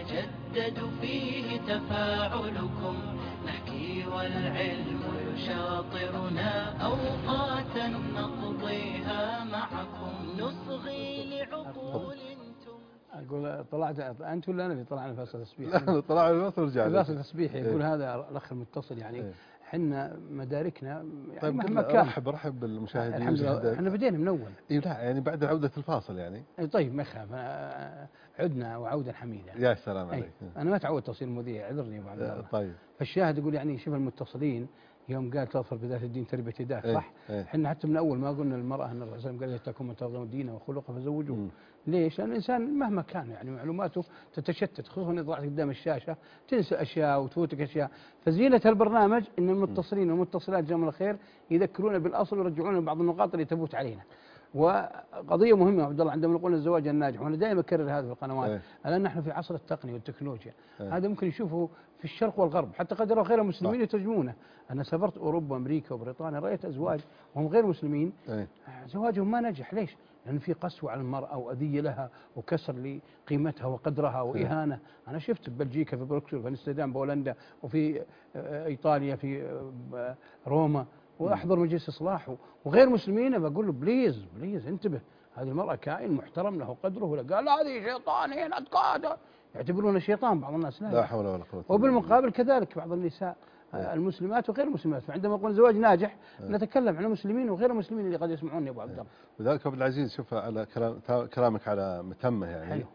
يتجدد فيه تفاعلكم، نحكي والعلم يشاطرنا أوقاتا نقضيها معكم، نصغي لعقول. أقول طلعت أنت ولا أنا اللي طلعنا فاصل تسبيحي؟ لا طلع الفاصل ورجع. فاصل تسبيحي. يقول إيه؟ هذا الأخ المتصل يعني إيه؟ حنا مداركنا يعني طيب مهما كان. رحب رحب بالمشاهدين. الحمد لله احنا بدينا من اول. اي لا يعني بعد عودة الفاصل يعني. طيب ما يخاف، عدنا وعودا حميدا. يا سلام عليك. انا ما تعودت اصير مذيع، عذرني ابو عبد الله. طيب. فالشاهد يقول يعني شوف المتصلين يوم قال تظفر بذات الدين تربة يداك إيه صح؟ إيه. احنا حتى من اول ما قلنا للمراه ان الرسول صلى الله عليه وسلم قال يتاكم من ترضون دينه وخلقه فزوجوه. ليش؟ لان الانسان مهما كان يعني معلوماته تتشتت، خصوصا اذا طلعت قدام الشاشه تنسى اشياء وتفوتك اشياء، فزينه البرنامج ان المتصلين والمتصلات جزاهم الله خير يذكرونا بالاصل ويرجعونا بعض النقاط اللي تفوت علينا. وقضيه مهمه يا عبد الله عندما نقول الزواج الناجح، وانا دائما اكرر هذا في القنوات، إيه. الان نحن في عصر التقنيه والتكنولوجيا، إيه. هذا ممكن يشوفه في الشرق والغرب، حتى قد يرى غير المسلمين يترجمونه. انا سافرت اوروبا وامريكا وبريطانيا رايت ازواج وهم غير مسلمين إيه. زواجهم ما نجح، ليش؟ لأن في قسوة على المرأة وأذية لها وكسر لقيمتها وقدرها وإهانة. أنا شفت في بلجيكا في بروكسل في امستردام بولندا وفي إيطاليا في روما وأحضر مجلس إصلاح وغير مسلمين بقول له بليز بليز انتبه، هذه المرأة كائن محترم له قدره، ولا قال هذه شيطانين أتقاده يعتبرونه شيطان بعض الناس. لا, لا حول ولا قوة. وبالمقابل كذلك بعض النساء المسلمات وغير المسلمات، فعندما نقول زواج ناجح نتكلم عن المسلمين وغير المسلمين اللي قد يسمعوني ابو عبد الله. لذلك ابو العزيز شوف على كلام كلامك على متمه يعني حلو.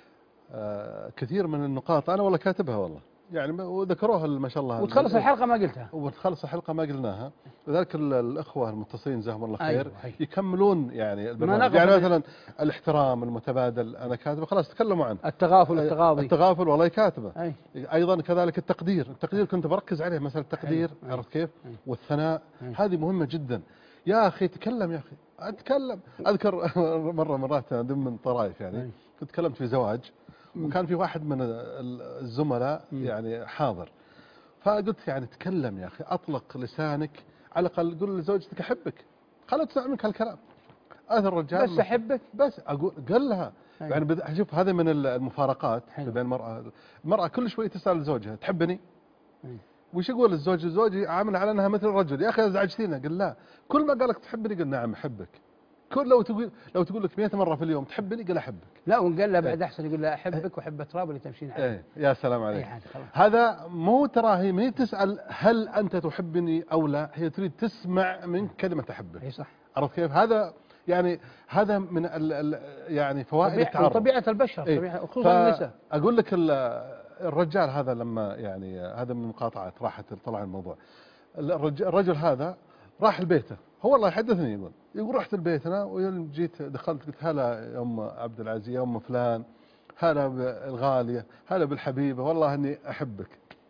آه كثير من النقاط انا والله كاتبها والله يعني وذكروها ما شاء الله، وتخلص الحلقه ما قلتها وتخلص الحلقه ما قلناها، لذلك الاخوه المتصلين جزاهم الله خير أيوة. يكملون يعني البرنامج. يعني مثلا الاحترام المتبادل انا كاتبه خلاص تكلموا عنه، التغافل التغاضي التغافل والله كاتبه أي. ايضا كذلك التقدير التقدير كنت بركز عليه مساله التقدير عرفت كيف أي. والثناء أي. هذه مهمه جدا يا اخي، تكلم يا اخي اتكلم. اذكر مره مرات ضمن طرائف يعني أي. كنت تكلمت في زواج وكان في واحد من الزملاء يعني حاضر، فقلت يعني تكلم يا أخي أطلق لسانك على الأقل قل لزوجتك أحبك، خلت تسمع منك هالكلام. هذا الرجال بس أحبك بس أقول قل لها أيوة. يعني شوف هذا من المفارقات حلو. بين المرأة المرأة كل شوي تسأل زوجها تحبني أيوة. وش يقول الزوج؟ الزوج عامل على أنها مثل الرجل، يا أخي أزعجتينا. قل لا، كل ما قالك تحبني قل نعم أحبك. كل لو تقول لو تقول لك مئة مرة في اليوم تحبني قل أحبك. لا وقال له بعد أحسن يقول له أحبك وأحب تراب اللي تمشين عليه. ايه يا سلام عليك. هذا مو ترى هي ما تسأل هل أنت تحبني أو لا، هي تريد تسمع من كلمة أحبك. اي صح. عرفت كيف؟ هذا يعني هذا من ال ال يعني فوائد التعرف. طبيعة البشر إيه؟ طبيعة خصوصا النساء. أقول لك الرجال هذا لما يعني هذا من المقاطعات راحت طلع الموضوع. الرجل, الرجل هذا راح لبيته، هو والله يحدثني يقول يقول رحت لبيتنا ويوم جيت دخلت قلت هلا يا ام عبد العزيز يا ام فلان، هلا بالغاليه، هلا بالحبيبه، والله اني احبك.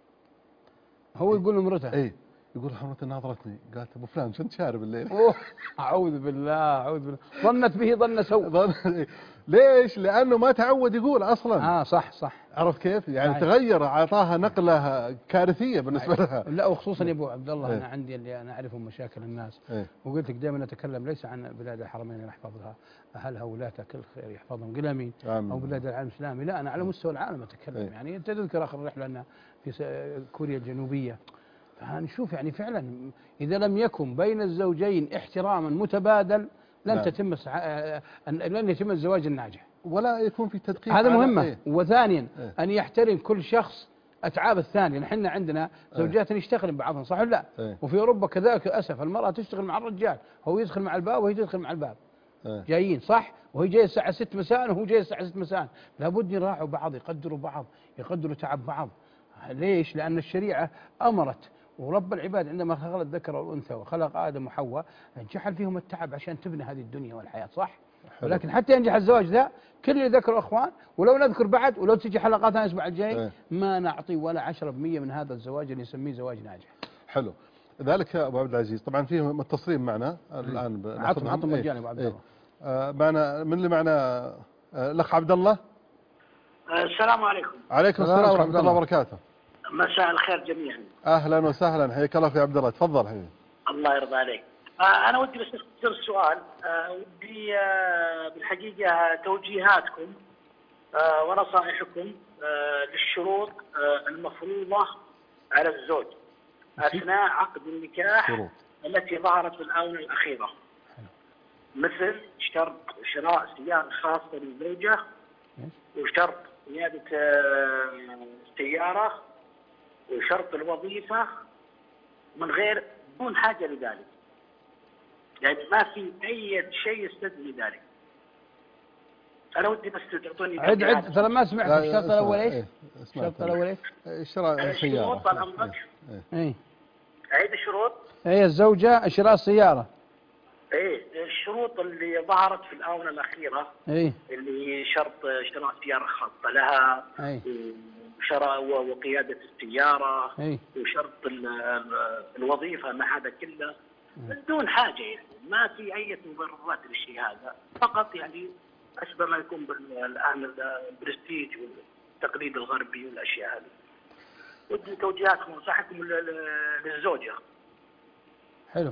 هو يقول لمرته اي يقول مرته ناظرتني قالت ابو فلان شو انت شارب الليل؟ اوه اعوذ بالله اعوذ بالله، ظنت به ظن سوء. ليش؟ لانه ما تعود يقول اصلا. اه صح صح. عرفت كيف؟ يعني صحيح. تغير، اعطاها نقله كارثيه بالنسبه لها. لا وخصوصا يا ابو عبد الله انا عندي اللي انا اعرفهم مشاكل الناس ايه؟ وقلت لك دائما نتكلم ليس عن بلاد الحرمين نحفظها اهلها ولاة كل خير يحفظهم قل امين، او بلاد العالم الاسلامي، لا انا على مستوى العالم اتكلم. ايه؟ يعني انت تذكر اخر رحله لنا في كوريا الجنوبيه، فنشوف يعني فعلا اذا لم يكن بين الزوجين احتراما متبادل لن تتم لن يتم الزواج الناجح ولا يكون في تدقيق. هذا مهمة. ايه؟ وثانيا ايه؟ أن يحترم كل شخص أتعاب الثاني. نحن عندنا زوجات ايه؟ يشتغل بعضهم صح ولا لا؟ ايه؟ وفي أوروبا كذلك للأسف المرأة تشتغل مع الرجال، هو يدخل مع الباب وهي تدخل مع الباب. ايه؟ جايين صح، وهي جاية الساعة ستة مساء وهو جاي الساعة ستة مساء، لابد يراعوا بعض، يقدروا بعض، يقدروا تعب بعض. ليش؟ لأن الشريعة أمرت، ورب العباد عندما خلق الذكر والأنثى وخلق آدم وحواء جعل فيهم التعب عشان تبنى هذه الدنيا والحياة صح؟ ولكن حتى ينجح الزواج ذا كل اللي ذكروا اخوان، ولو نذكر بعد ولو تجي حلقاتنا الاسبوع الجاي ايه؟ ما نعطي ولا عشرة بالمئة من هذا الزواج اللي نسميه زواج ناجح. حلو. ذلك يا ابو عبد العزيز طبعا فيه متصلين معنا الان عطهم عطهم مجاني ابو عبد الله. آه معنا من اللي معنا آه الاخ عبد الله. السلام عليكم. عليكم السلام ورحمه الله وبركاته. مساء الخير جميعا. اهلا وسهلا، حياك الله اخوي عبد الله، تفضل حبيبي. الله يرضى عليك. آه انا ودي بس اختصر السؤال، آه ودي آه بالحقيقه توجيهاتكم آه ونصائحكم آه للشروط آه المفروضه على الزوج اثناء عقد النكاح شروط. التي ظهرت في الاونه الاخيره، مثل شرط شراء سياره خاصه للزوجه، وشرط قياده آه السياره، وشرط الوظيفه، من غير دون حاجه لذلك. يعني ما في اي شيء يستدعي ذلك. انا ودي بس تعطوني عد عد ترى ما سمعت الشرط الاول ايش؟ الشرط الاول ايش؟ شراء السياره. طال عمرك. اي أعيد الشروط. هي الزوجة شراء سيارة. ايه الشروط اللي ظهرت في الآونة الأخيرة. ايه اللي شرط شراء سيارة خاصة لها. ايه وشراء وقيادة السيارة. ايه وشرط الوظيفة مع هذا كله من دون حاجة، يعني ما في أي مبررات للشيء هذا، فقط يعني أشبه ما يكون بالآن البرستيج والتقليد الغربي والأشياء هذه. ودي توجيهاتكم ونصائحكم للزوجة. حلو.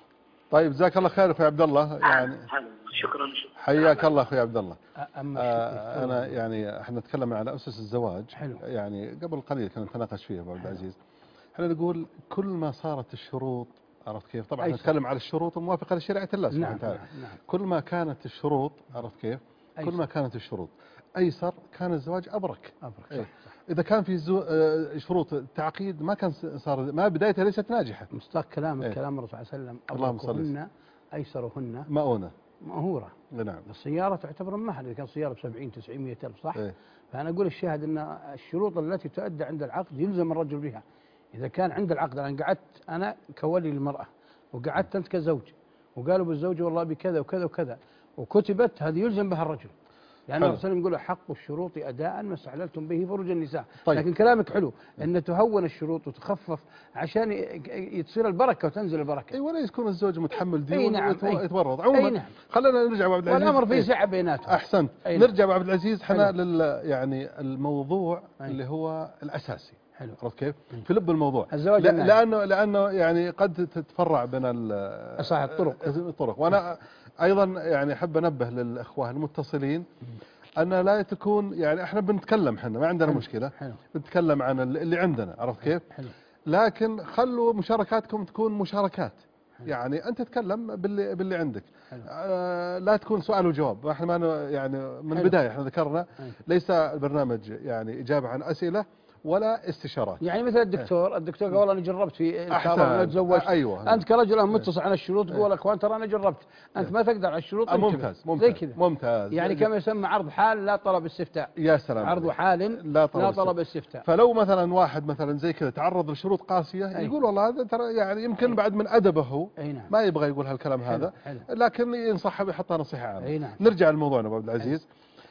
طيب جزاك الله خير اخوي عبد الله، يعني شكرا. حياك الله اخوي عبد الله. أما آه انا يعني احنا نتكلم على اسس الزواج. حلو. يعني قبل قليل كنا نتناقش فيه ابو عبد العزيز. احنا نقول كل ما صارت الشروط، عرفت كيف؟ طبعا نتكلم على الشروط الموافقه لشريعه الله سبحانه وتعالى. نعم نعم. كل ما كانت الشروط، عرفت كيف؟ كل ما كانت الشروط ايسر كان الزواج ابرك. ابرك إيه؟ صح صح. اذا كان في زو... آه شروط تعقيد ما كان صار، ما بدايتها ليست ناجحه. مصداق كلامك إيه؟ كلام الرسول صلى الله عليه وسلم، اللهم صل ابركهن ايسرهن مؤونه مأهورة. نعم. السيارة تعتبر مهر إذا كان سيارة بسبعين تسعمية ألف صح؟ إيه؟ فأنا أقول الشاهد أن الشروط التي تؤدى عند العقد يلزم الرجل بها. إذا كان عند العقد أنا قعدت أنا كولي للمرأة وقعدت أنت كزوج وقالوا بالزوج والله بكذا وكذا وكذا وكتبت، هذه يلزم بها الرجل، لأن الرسول صلى الله عليه وسلم يقول حق الشروط أداء ما استحللتم به فروج النساء. طيب. لكن كلامك حلو أن تهون الشروط وتخفف عشان تصير البركة وتنزل البركة. اي ولا يكون الزوج متحمل دين. أي نعم. ويتورط. عموما نعم. خلينا نرجع ابو عبد العزيز والأمر فيه سعة بيناتهم. احسنت. نعم. نرجع ابو عبد العزيز احنا لل يعني الموضوع أي. اللي هو الاساسي. حلو. عرفت كيف؟ في لب الموضوع الزواج لا لانه لانه يعني قد تتفرع بين صحيح الطرق الطرق وانا ايضا يعني احب انبه للاخوه المتصلين أن لا تكون يعني احنا بنتكلم احنا ما عندنا حلو. مشكلة. حلو. بنتكلم عن اللي عندنا، عرفت كيف؟ حلو. لكن خلوا مشاركاتكم تكون مشاركات. حلو. يعني أنت تتكلم باللي باللي عندك. حلو. آه لا تكون سؤال وجواب. احنا ما يعني من البداية احنا ذكرنا حلو. ليس البرنامج يعني إجابة عن أسئلة ولا استشارات. يعني مثل الدكتور الدكتور قال والله انا جربت في احسن انا تزوجت. ايوه. انت كرجل متصل على الشروط تقول اخوان ترى انا جربت، انت ما تقدر على الشروط. ممتاز ممتاز زي كذا ممتاز. يعني كما يسمى عرض حال لا طلب استفتاء. يا سلام. عرض حال لا طلب, لا طلب استفتاء. فلو مثلا واحد مثلا زي كذا تعرض لشروط قاسيه أي. يقول والله هذا ترى يعني يمكن أي. بعد من ادبه هو نعم. ما يبغى يقول هالكلام حلو. هذا. حلو. لكن ينصح بيحطها نصيحه عامه. نعم. نرجع لموضوعنا ابو عبد العزيز.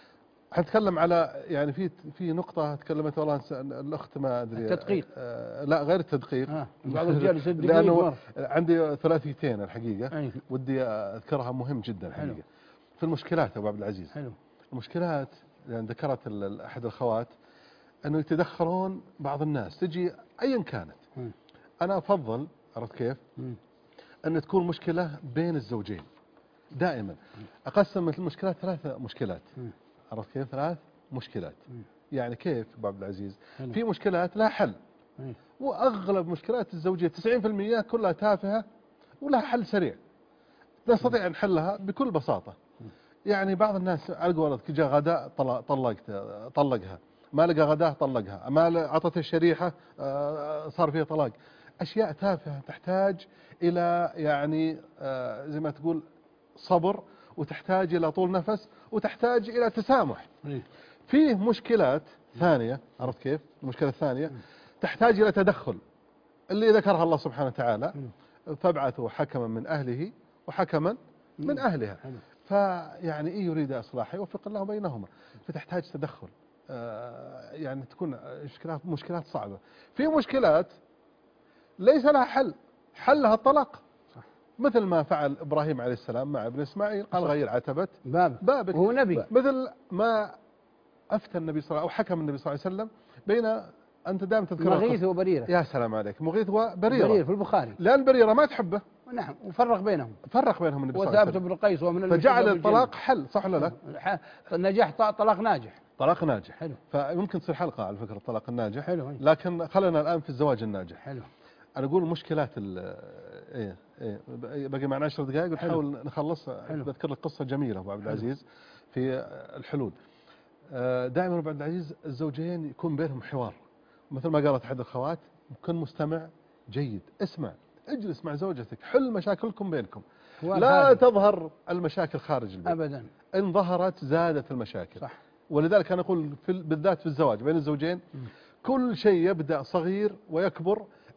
حنتكلم على يعني في في نقطة تكلمت والله الأخت ما أدري. التدقيق. آه لا غير التدقيق. آه. بعض الرجال يصدق لأنه عندي ثلاثيتين الحقيقة. أي. ودي أذكرها مهم جدا الحقيقة. حلو. في المشكلات أبو عبد العزيز. حلو. المشكلات يعني ذكرت أحد الأخوات أنه يتدخلون بعض الناس تجي أيا كانت. م. أنا أفضل عرفت كيف؟ م. أن تكون مشكلة بين الزوجين دائما. أقسم المشكلات ثلاثة مشكلات. م. عرفت كيف؟ ثلاث مشكلات. م. يعني كيف ابو عبد العزيز؟ حلو. في مشكلات لا حل. م. واغلب مشكلات الزوجيه تسعين بالمئة كلها تافهه ولها حل سريع. نستطيع ان نحلها بكل بساطه. م. يعني بعض الناس على قولتك جاء غداء طلقت طلقها، ما لقى غداء طلقها، ما اعطت الشريحه صار فيها طلاق. اشياء تافهه تحتاج الى يعني زي ما تقول صبر، وتحتاج إلى طول نفس، وتحتاج إلى تسامح. فيه مشكلات ثانية، عرفت كيف؟ المشكلة الثانية تحتاج إلى تدخل اللي ذكرها الله سبحانه وتعالى، فابعثوا حكما من أهله وحكما من أهلها. فيعني إيه يريد إصلاحه يوفق الله بينهما، فتحتاج تدخل. آه يعني تكون مشكلات مشكلات صعبة. في مشكلات ليس لها حل، حلها الطلاق. مثل ما فعل إبراهيم عليه السلام مع ابن إسماعيل، قال غير عتبة باب بابك، وهو نبي. مثل ما أفتى النبي صلى الله عليه وسلم أو حكم النبي صلى الله عليه وسلم بين أنت دائما تذكر مغيث وبريرة. يا سلام عليك، مغيث وبريرة. بريرة في البخاري. لأن بريرة ما تحبه. نعم، وفرق بينهم. فرق بينهم النبي صلى الله عليه وسلم. وثابت بن قيس ومن فجعل الطلاق حل، صح ولا لا؟ النجاح طلاق ناجح. طلاق ناجح. حلو. فيمكن تصير حلقة على فكرة الطلاق الناجح. حلو. لكن خلينا الآن في الزواج الناجح. حلو. أنا أقول مشكلات ال إيه إيه باقي معنا عشر دقائق ونحاول نخلص. بذكر لك قصة جميلة أبو عبد العزيز في الحلول. دائما أبو عبد العزيز الزوجين يكون بينهم حوار، مثل ما قالت أحد الأخوات كن مستمع جيد، اسمع، اجلس مع زوجتك، حل مشاكلكم بينكم، لا هذا. تظهر المشاكل خارج البيت أبدا، إن ظهرت زادت المشاكل. صح. ولذلك أنا أقول في بالذات في الزواج بين الزوجين م. كل شيء يبدأ صغير ويكبر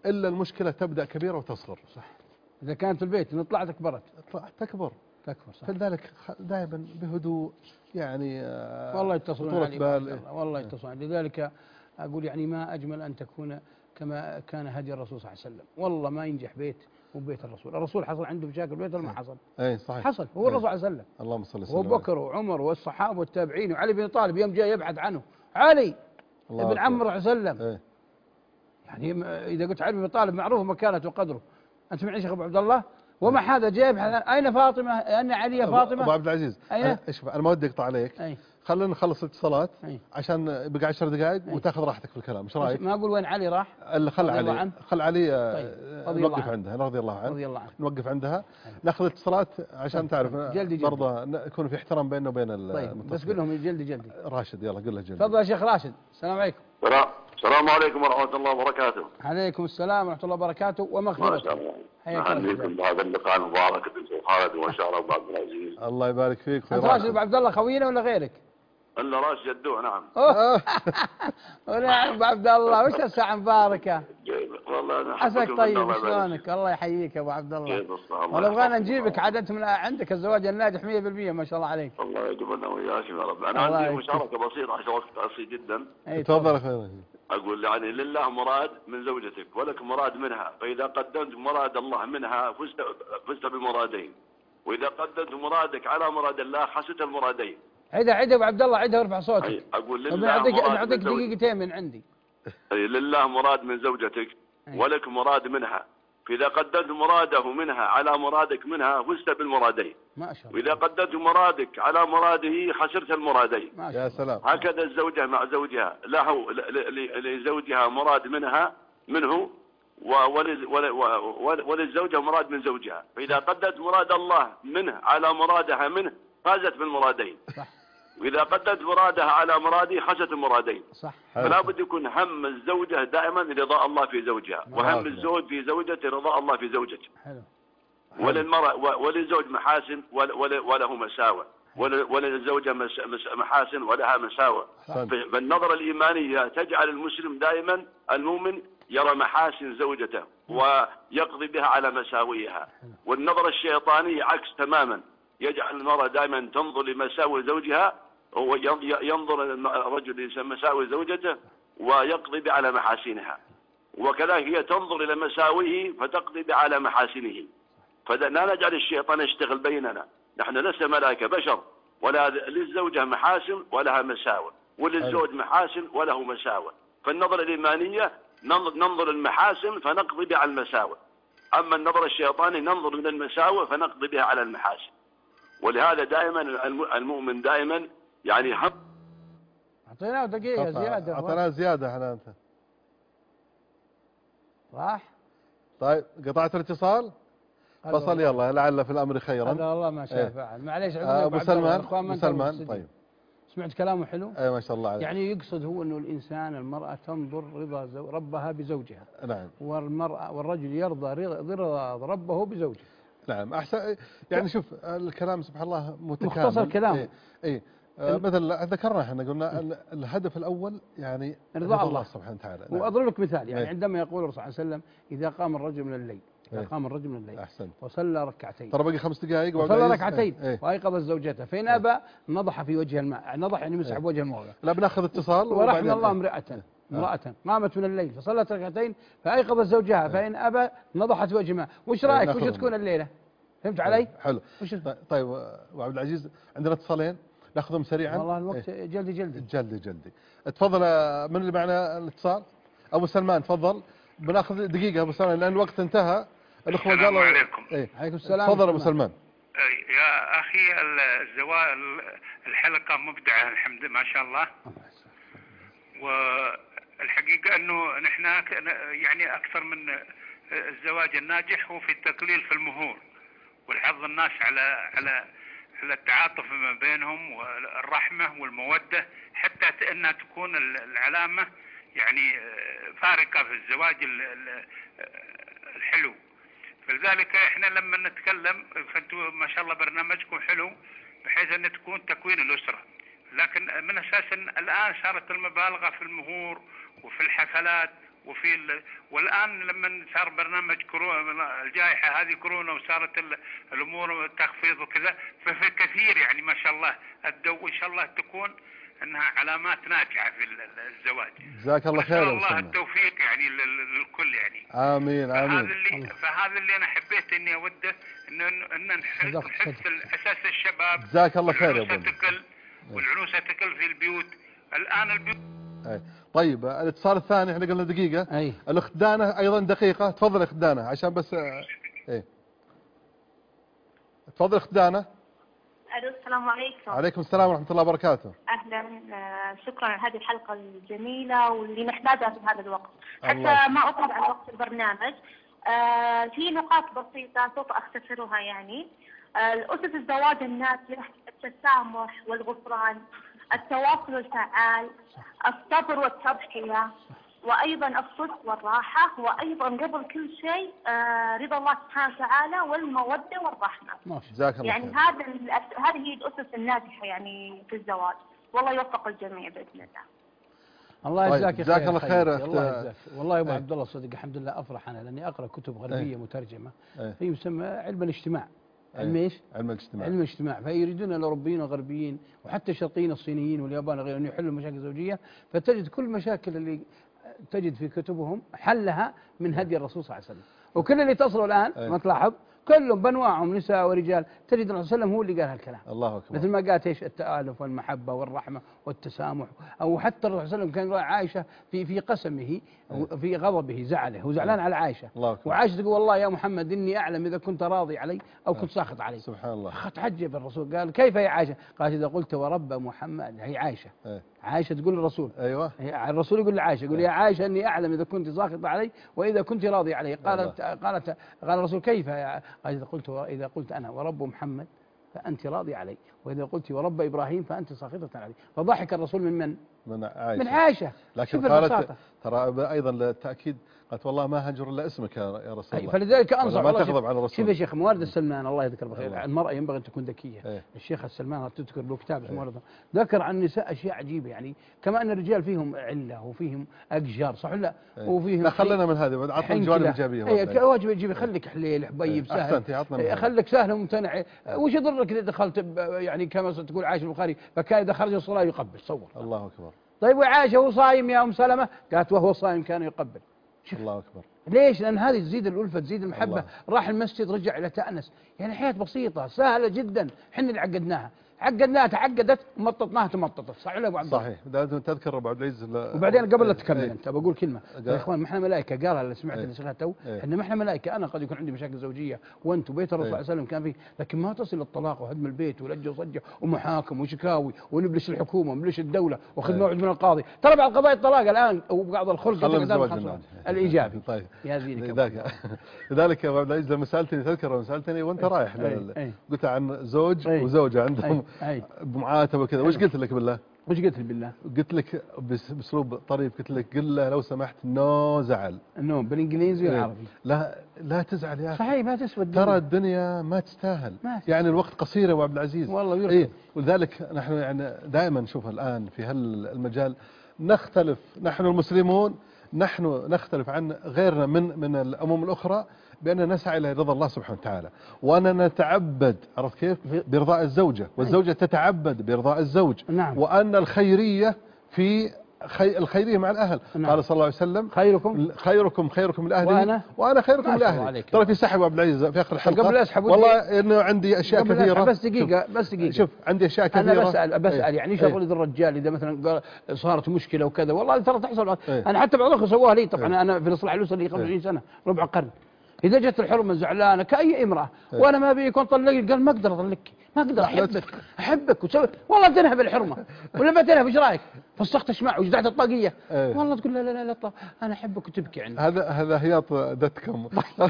إلا المشكلة تبدأ كبيرة وتصغر. صح. إذا كانت في البيت إن طلعت كبرت طلعت تكبر تكبر صح. فلذلك دائما بهدوء يعني. والله يتصلون علي بال... والله يتصلون. لذلك أقول يعني ما أجمل أن تكون كما كان هدي الرسول صلى الله عليه وسلم. والله ما ينجح بيت وبيت الرسول. الرسول حصل عنده مشاكل بيت ما حصل. اي صحيح. حصل هو الرسول صلى الله عليه وسلم. اللهم صل وسلم. وابو بكر وعمر والصحابه والتابعين وعلي بن طالب يوم جاء يبحث عنه علي ابن عم الرسول صلى الله عليه وسلم. يعني اذا قلت علي بن طالب معروف مكانته وقدره. انت معي شيخ ابو عبد الله وما هذا جاي يبحث اين فاطمه ان علي فاطمه ابو عبد العزيز. اين اشوف انا ما ودي اقطع عليك. أي. خلينا نخلص الاتصالات أي. عشان بقى عشر دقائق وتاخذ راحتك في الكلام. ايش رايك؟ ما اقول وين علي راح؟ خل علي خل علي طيب. نوقف عندها رضي الله عنه. رضي الله عنه. نوقف عندها ناخذ اتصالات عشان تعرف برضه يكون في احترام بيننا وبين المتصلين. طيب بس قول لهم جلدي جلدي. راشد يلا قل له جلدي. تفضل يا شيخ راشد. السلام عليكم. السلام عليكم ورحمة الله وبركاته. عليكم السلام ورحمة الله وبركاته ومغفرة. ما شاء الله. نحييكم بهذا اللقاء المبارك دكتور خالد وان شاء الله ابو عبد العزيز. الله يبارك فيك. انت راشد ابو عبد الله خوينا ولا غيرك؟ الا راشد جدوه نعم. ونعم ابو عبد الله وش الساعة مباركة؟ والله انا عساك طيب شلونك؟ الله يحييك يا ابو عبد الله. والله بغينا نجيبك عاد انت من عندك الزواج الناجح مية بالمية ما شاء الله عليك. الله يجبرنا وياك يا رب. انا عندي مشاركة بسيطة عشان وقت قصير جدا. تفضل اخوي. أقول يعني لله مراد من زوجتك ولك مراد منها، فإذا قدمت مراد الله منها فزت فزت بالمرادين، وإذا قدمت مرادك على مراد الله خسرت المرادين. عيدها عيدها أبو عبد الله عيدها وارفع صوتك. أقول لله مراد نعطيك دقيقتين من عندي. لله مراد من زوجتك ولك مراد منها، فإذا قدمت مراده منها على مرادك منها فزت بالمرادين. ما شاء الله. وإذا قدمت مرادك على مراده خسرت المرادين. ما شاء يا سلام. هكذا الزوجة مع زوجها له لزوجها مراد منها منه وللزوجة مراد من زوجها، فإذا قدمت مراد الله منه على مرادها منه فازت بالمرادين. صح. وإذا قدمت مرادها على مراده خسرت المرادين. صح. فلا بد يكون هم الزوجة دائما رضاء الله في زوجها، وهم الزوج في زوجته رضاء الله في زوجته. حلو. وللمرأة وللزوج محاسن وله مساوئ، وللزوجة محاسن ولها مساوئ. فالنظرة الإيمانية تجعل المسلم دائما المؤمن يرى محاسن زوجته ويقضي بها على مساوئها، والنظرة الشيطانية عكس تماما، يجعل المرأة دائما تنظر لمساوئ زوجها وينظر الرجل لمساوئ زوجته ويقضي على محاسنها، وكذلك هي تنظر إلى مساوئه فتقضي على محاسنه. فلا نجعل الشيطان يشتغل بيننا، نحن لسنا ملائكة بشر، ولا للزوجة محاسن ولها مساوئ، وللزوج محاسن وله مساوئ. فالنظرة الإيمانية ننظر المحاسن فنقضي بها على المساوئ، أما النظر الشيطاني ننظر من المساوئ فنقضي بها على المحاسن. ولهذا دائما المؤمن دائما يعني هم. أعطيناه دقيقة زيادة. أعطيناه زيادة احنا أنت. راح. طيب قطعت الاتصال؟ فصل يلا لعل في الأمر خيرا. هذا والله ما شاء فعل. معليش أبو سلمان. أبو سلمان طيب. سمعت كلامه حلو؟ اي ما شاء الله عليك. يعني يقصد هو انه الانسان المراه تنظر رضا زو ربها بزوجها. نعم. والمراه والرجل يرضى رضا ربه بزوجه. نعم احسن. يعني شوف الكلام سبحان الله متكامل. مختصر كلام. اي, إيه. آه مثل ذكرنا احنا قلنا الهدف الاول يعني رضا الله سبحانه وتعالى. نعم. واضرب لك مثال يعني إيه؟ عندما يقول الرسول صلى الله عليه وسلم اذا قام الرجل من الليل إذا قام الرجل من الليل أحسنت. وصلى ركعتين ترى باقي خمس دقائق وصلى ركعتين إيه؟ وأيقظ زوجته فإن إيه؟ أبى نضح في وجه الماء، نضح يعني مسح بوجه الموضع. لا بناخذ اتصال. ورحم الله امرأة امرأة قامت من الليل فصلت ركعتين فأيقظت زوجها فإن أبى نضحت في وجه الماء. وش رأيك وش تكون الليلة؟ فهمت علي؟ حلو. طيب أبو عبد العزيز عندنا اتصالين ناخذهم سريعا. والله الوقت إيه؟ جلدي جلدي جلدي جلدي. تفضل من اللي معنا الاتصال؟ أبو سلمان تفضل. بناخذ دقيقة أبو سلمان لأن الوقت انتهى. الأخوة السلام قالوا عليكم. إيه؟ عليكم السلام. تفضل أبو سلمان. يا أخي الزواج الحلقة مبدعة الحمد ما شاء الله. والحقيقة أنه نحن يعني أكثر من الزواج الناجح هو في التقليل في المهور والحظ الناس على على على التعاطف ما بينهم والرحمة والمودة، حتى أنها تكون العلامة يعني فارقة في الزواج الحلو. فلذلك احنا لما نتكلم فانتوا ما شاء الله برنامجكم حلو بحيث ان تكون تكوين الاسره، لكن من اساس الان صارت المبالغه في المهور وفي الحفلات وفي ال... والان لما صار برنامج كورونا، الجائحه هذه كورونا، وصارت ال... الامور تخفيض وكذا، ففي كثير يعني ما شاء الله ادوا، وان شاء الله تكون انها علامات ناجحه في الزواج. جزاك الله خير. الله التوفيق يعني للكل يعني. امين امين. فهذا اللي فهذا اللي انا حبيت اني اوده ان ان نحث اساس الشباب. جزاك الله خير يا ابو. والعروسه تكل في البيوت الان البيوت. أي. طيب الاتصال الثاني احنا قلنا دقيقه. أي. الاخت دانه ايضا دقيقه. تفضل اخت دانه عشان بس. ايه تفضل اخت دانه. الو السلام عليكم. عليكم السلام ورحمه الله وبركاته. اهلا، شكرا على هذه الحلقه الجميله واللي نحتاجها في هذا الوقت. حتى ما اطلب على وقت البرنامج. آه في نقاط بسيطه سوف اختصرها يعني. آه الاسس الزواج الناجح التسامح والغفران، التواصل الفعال، الصبر والتضحيه، وايضا الصدق والراحه، وايضا قبل كل شيء آه رضا الله سبحانه وتعالى والموده والرحمه. جزاك الله يعني هذا هذه هي الاسس الناجحه يعني في الزواج، والله يوفق الجميع باذن الله. الله يجزاك خير. جزاك الله خير. الله يجزاك. والله يا ابو عبد الله صدق الحمد لله افرح انا لاني اقرا كتب غربيه مترجمه هي يسمى علم الاجتماع. علم ايش؟ علم الاجتماع. علم الاجتماع، فيريدون الاوروبيين والغربيين وحتى الشرقيين الصينيين واليابان وغيرهم ان يحلوا المشاكل الزوجيه، فتجد كل المشاكل اللي تجد في كتبهم حلها من هدي الرسول صلى الله عليه وسلم. وكل اللي تصلوا الان ما تلاحظ كلهم بانواعهم نساء ورجال تجد الرسول صلى الله عليه وسلم هو اللي قال هالكلام. الله اكبر. مثل ما قالت ايش؟ التآلف والمحبه والرحمه والتسامح، او حتى الرسول صلى الله عليه وسلم كان عائشه في في قسمه في غضبه زعله، هو زعلان على عائشه. الله أكبر. وعائشه تقول والله يا محمد اني اعلم اذا كنت راضي علي او كنت ساخط علي. سبحان الله. تعجب الرسول قال كيف يا عائشه؟ قالت اذا قلت ورب محمد، هي عائشه. أيه. عائشه تقول للرسول. ايوه. الرسول يقول لعائشه يقول أيه. يا عائشه اني اعلم اذا كنت ساخط علي واذا كنت راضي علي. قالت الله. قالت قال الرسول كيف يا قال اذا قلت اذا قلت انا ورب محمد فانت راضي علي، واذا قلت ورب ابراهيم فانت ساخطه علي. فضحك الرسول من من؟ من عائشه. من عائشه. لكن قالت ترى ايضا للتاكيد قالت والله ما هجر الا اسمك يا رسول الله. فلذلك انصح ما تغضب على الرسول. شوف يا شيخ موارد السلمان الله يذكر بخير، المراه ينبغي ان تكون ذكيه. ايه؟ الشيخ السلمان تذكر له كتاب اسمه موارد، ذكر عن النساء اشياء عجيبه يعني، كما ان الرجال فيهم عله وفيهم اقجار صح ولا ايه؟ وفيهم لا خلينا من هذه عطنا الجوانب الايجابيه. اي واجب ايجابي، خليك حليل حبيب سهل. احسنتي عطنا. خليك سهل وممتنع. وش يضرك اذا دخلت يعني كما تقول عائشه البخاري فكان اذا خرج الصلاه يقبل. صور. الله اكبر. طيب وعائشه هو صايم يا ام سلمه؟ قالت وهو صايم كان يقبل. الله اكبر. ليش؟ لان هذه تزيد الالفه تزيد المحبه. الله. راح المسجد رجع الى تأنس، يعني حياه بسيطه سهله جدا، احنا اللي عقدناها، عقدناها تعقدت ومططناها تمططت، صح ولا ابو عبد الله؟ صحيح. لازم تذكر ابو عبد العزيز. وبعدين قبل لا تكمل انت بقول كلمه يا اخوان، ما احنا ملائكه، قالها اللي سمعت اللي شغلها تو، احنا ما احنا ملائكه. انا قد يكون عندي مشاكل زوجيه وانت وبيت الرسول صلى الله عليه وسلم كان فيه، لكن ما تصل للطلاق وهدم البيت ولجه وصجه ومحاكم وشكاوي ونبلش الحكومه ونبلش الدوله واخذ موعد من القاضي. ترى بعض قضايا الطلاق الان وبعض الخلق الايجابي طيب يا زينك. لذلك يا ابو عبد العزيز لما سالتني تذكر لما سالتني وانت رايح قلت عن زوج وزوجه عندهم معاتبه كذا، وش قلت لك بالله؟ وش قلت لي بالله؟ قلت لك باسلوب طريف، قلت لك قل له لو سمحت نو زعل. نو بالانجليزي والعربي. لا لا تزعل يا اخي. صحيح ما تسوى الدنيا. ترى الدنيا ما تستاهل. ما يعني الوقت قصير يا ابو عبد العزيز. والله يرحم. إيه؟ ولذلك نحن يعني دائما نشوف الان في هالمجال نختلف، نحن المسلمون نحن نختلف عن غيرنا من من الامم الاخرى بأننا نسعى إلى رضا الله سبحانه وتعالى، وأننا نتعبد عرفت كيف؟ برضاء الزوجة، والزوجة تتعبد برضاء الزوج. نعم. وأن الخيرية في خي الخيرية مع الأهل. نعم. قال صلى الله عليه وسلم خيركم خيركم خيركم لأهلي وأنا وأنا خيركم لأهلي. ترى في سحب عبد العزيز في آخر الحلقة قبل أسحب والله إنه عندي أشياء كثيرة. بس دقيقة بس دقيقة شوف عندي أشياء كثيرة. أنا بسأل بسأل يعني إيش أقول إذا الرجال إذا مثلا صارت مشكلة وكذا، والله ترى تحصل. ايه؟ أنا حتى بعض الأخوة سووها لي طبعا. ايه؟ أنا في الإصلاح الأسري قبل عشرين سنة ربع قرن، إذا جت الحرمة زعلانة كأي امرأة وأنا ما أبي يكون طلقي، قال ما أقدر أطلقك، ما أقدر أحبك أحبك وتسوي والله بتنهب الحرمة ولا بتنهب. إيش رأيك؟ فسخت شمع وجدعت الطاقية. ايه؟ والله تقول لا لا لا لا أنا أحبك وتبكي عندي. هذا هذا هياط دتكم.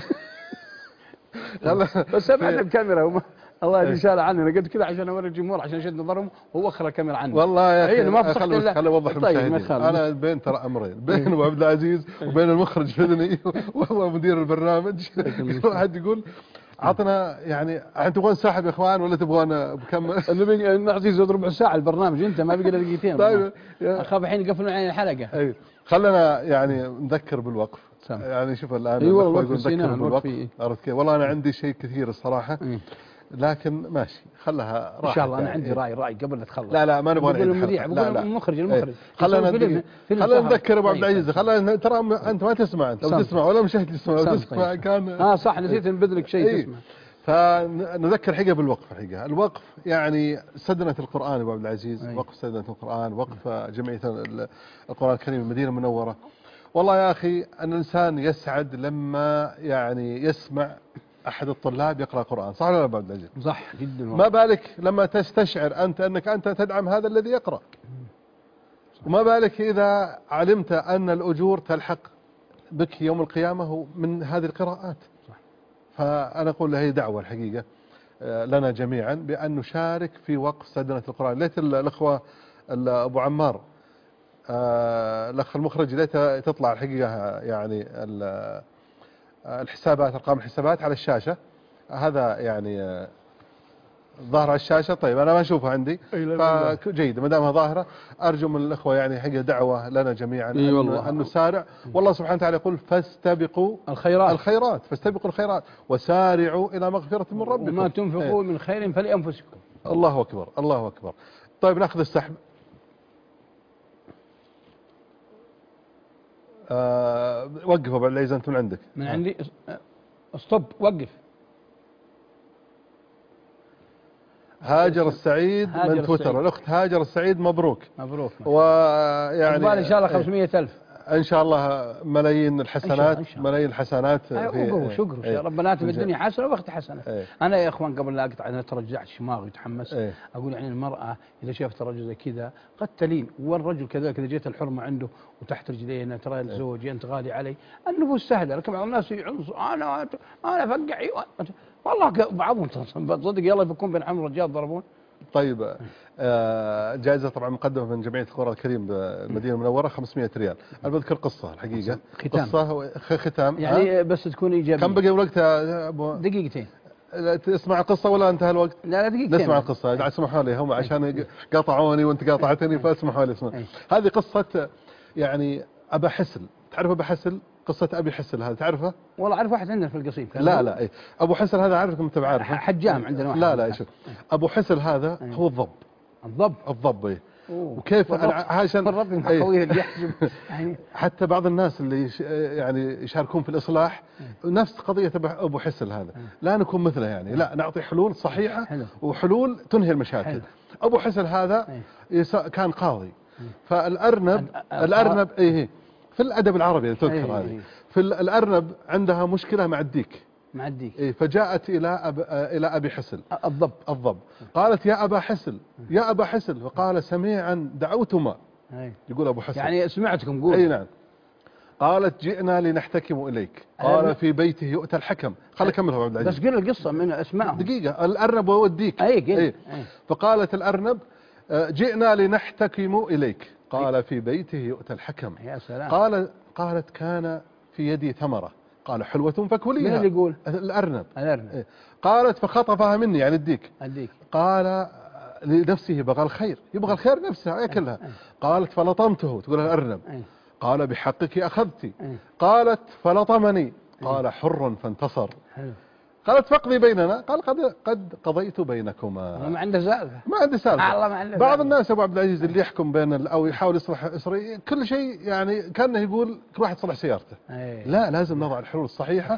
بس ابعد الكاميرا وما الله ان شاء الله عني. انا قلت كذا عشان اوري الجمهور عشان اشد نظرهم، هو اخر الكاميرا عني. والله يا اخي ما فسخت الا خلي اوضح للمشاهدين. انا بين ترى امرين، بين ابو عبد العزيز وبين المخرج الاذني وهو مدير البرنامج. واحد يقول عطنا يعني انتم تبغون نسحب يا اخوان ولا تبغون بكمل؟ نبي نعطي زود ربع ساعه البرنامج انت ما بقى الا دقيقتين. طيب اخاف الحين يقفلون علينا الحلقه. اي خلينا يعني نذكر بالوقف. سم. يعني شوف الان اي والله نذكر بالوقف. عرفت كيف؟ والله انا عندي شيء كثير الصراحه. م. لكن ماشي خلها راحه ان شاء الله. انا يعني. عندي راي راي قبل لا تخلص. لا لا ما نبغى نعيد المذيع بقول المخرج المخرج خلينا خلينا نذكر ابو عبد العزيز. خلينا ترى انت ما تسمع انت لو تسمع ولا مشاهد تسمع لو تسمع كان اه صح نسيت نبذل لك شيء ايه. تسمع. فنذكر حقيقه بالوقف. حقيقه الوقف يعني سدنه القران ابو عبد العزيز. أي. وقف سدنه القران، وقف جمعيه القران الكريم المدينه المنوره. والله يا اخي ان الانسان يسعد لما يعني يسمع أحد الطلاب يقرأ قرآن. صح ولا لا أبو عبد العزيز؟ صح جدا. ما بالك لما تستشعر أنت أنك أنت تدعم هذا الذي يقرأ، وما بالك إذا علمت أن الأجور تلحق بك يوم القيامة من هذه القراءات. صح. فأنا أقول هذه دعوة الحقيقة لنا جميعا بأن نشارك في وقف سدنة القرآن. ليت الأخوة أبو عمار الأخ المخرج ليت تطلع الحقيقة يعني الحسابات، أرقام الحسابات على الشاشة. هذا يعني ظاهرة على الشاشة. طيب أنا ما أشوفها عندي فجيد ما دامها ظاهرة. أرجو من الأخوة يعني حقيقة دعوة لنا جميعا أي أن, أن نسارع. والله سبحانه وتعالى يقول فاستبقوا الخيرات الخيرات فاستبقوا الخيرات وسارعوا إلى مغفرة من ربكم وما تنفقوا من خير فلأنفسكم. الله أكبر الله أكبر. طيب نأخذ السحب. أه وقف ابو عبد العزيز انت من عندك. من عندي ستوب وقف. هاجر السعيد هاجر من تويتر. الاخت هاجر السعيد مبروك مبروك. ويعني ان شاء الله خمسمائة ألف ان شاء الله ملايين الحسنات إن شاء الله. ملايين الحسنات. شكر شكر يا ربنا في الدنيا حسنه وقت حسنه. ايه. انا يا اخوان قبل لا اقطع انا ترجعت شماغي وتحمست. ايه. اقول يعني المراه اذا شافت الرجل زي كذا قد تلين، والرجل كذلك اذا جت الحرمه عنده وتحت رجلينا ترى الزوج انت غالي علي. النفوس سهله، لكن بعض الناس يعنصوا انا انا فقعي والله بعضهم تصدق يلا يفكون بين عمر الرجال ضربون. طيب آه جائزة طبعا مقدمة من جمعية القرآن الكريم بالمدينة المنورة خمسمائة ريال. أنا بذكر قصة الحقيقة. ختام. قصة ختام يعني آه بس تكون إيجابية. كم بقي وقت يا أبو؟ دقيقتين. تسمع القصة ولا انتهى الوقت؟ لا لا دقيقتين. نسمع القصة. اسمحوا لي هم عشان قاطعوني وانت قاطعتني فاسمحوا لي اسمع. هذه قصة يعني أبا حسل. تعرف أبا حسل؟ قصة أبي حسل هذا تعرفه؟ والله أعرف واحد عندنا في القصيم. لا لا إيه. أبو حسل هذا عارفكم أنت بعرفه؟ حجام عندنا واحد. لا لا شوف أبو حسل هذا أيه. هو الضب. الضب الضب إيه. وكيف أنا عشان الرب قوي اللي يحجب يعني حتى بعض الناس اللي يش يعني يشاركون في الإصلاح أيه. نفس قضية أبو حسل هذا أيه. لا نكون مثله يعني لا نعطي حلول صحيحة حلو. وحلول تنهي المشاكل. حلو. أبو حسل هذا أيه. كان قاضي أيه. فالأرنب الأرنب إيه في الأدب العربي تذكر أيه. هذه في الأرنب عندها مشكلة مع الديك مع الديك إيه فجاءت إلى أب... إلى أبي حسل الضب الضب قالت يا أبا حسل يا أبا حسل فقال سميعا دعوتما أيه. يقول أبو حسل يعني سمعتكم قول أي نعم. قالت جئنا لنحتكم إليك قال في بيته يؤتى الحكم. خلي أكملها أبو عبد العزيز بس قل القصة من أسمائهم دقيقة. الأرنب والديك أي قل أي. فقالت الأرنب جئنا لنحتكم إليك قال أي. في بيته يؤتى الحكم. يا سلام. قال قالت كان في يدي ثمرة قال حلوة فكليها. من اللي يقول؟ الأرنب. الأرنب. قالت فخطفها مني يعني الديك. الديك. قال لنفسه بغى الخير يبغى الخير نفسها ياكلها. قالت فلطمته تقول الأرنب. قال بحقك أخذتي. قالت فلطمني قال حر فانتصر. قالت فاقضي بيننا قال قد قد قضيت بينكما. ما عنده سالفه ما عنده سالفه. الله ما عنده بعض سالفة. الناس ابو عبد العزيز اللي يحكم بين او يحاول يصلح اسري كل شيء يعني كانه يقول كل واحد يصلح سيارته. أيه. لا لازم نضع الحلول الصحيحه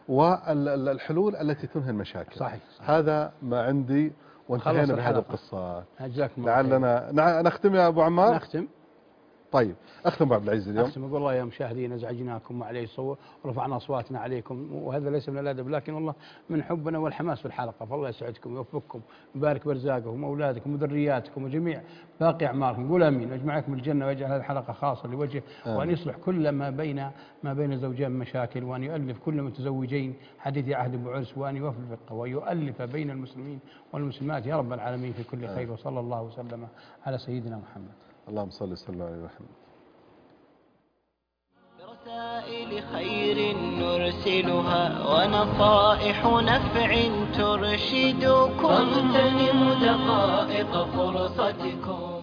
والحلول التي تنهي المشاكل. صحيح. صحيح. هذا ما عندي وانتهينا بهذه القصه. جزاكم الله لعلنا نختم يا ابو عمار. نختم. طيب اختم ابو عبد العزيز اليوم. اختم اقول والله يا مشاهدين ازعجناكم وعليه الصور ورفعنا اصواتنا عليكم وهذا ليس من الادب لكن والله من حبنا والحماس في الحلقه فالله يسعدكم ويوفقكم ويبارك برزاقكم واولادكم وذرياتكم وجميع باقي اعماركم. قول امين ويجمعكم الجنه ويجعل هذه الحلقه خاصه لوجهه وان يصلح كل ما بين ما بين زوجين مشاكل وان يؤلف كل متزوجين حديث عهد بعرس وان يوفق ويؤلف بين المسلمين والمسلمات يا رب العالمين في كل خير. وصلى الله وسلم على سيدنا محمد. اللهم صل وسلم على محمد. رسائل خير نرسلها ونصائح نفع ترشدكم، فاغتنموا دقائق فرصتكم.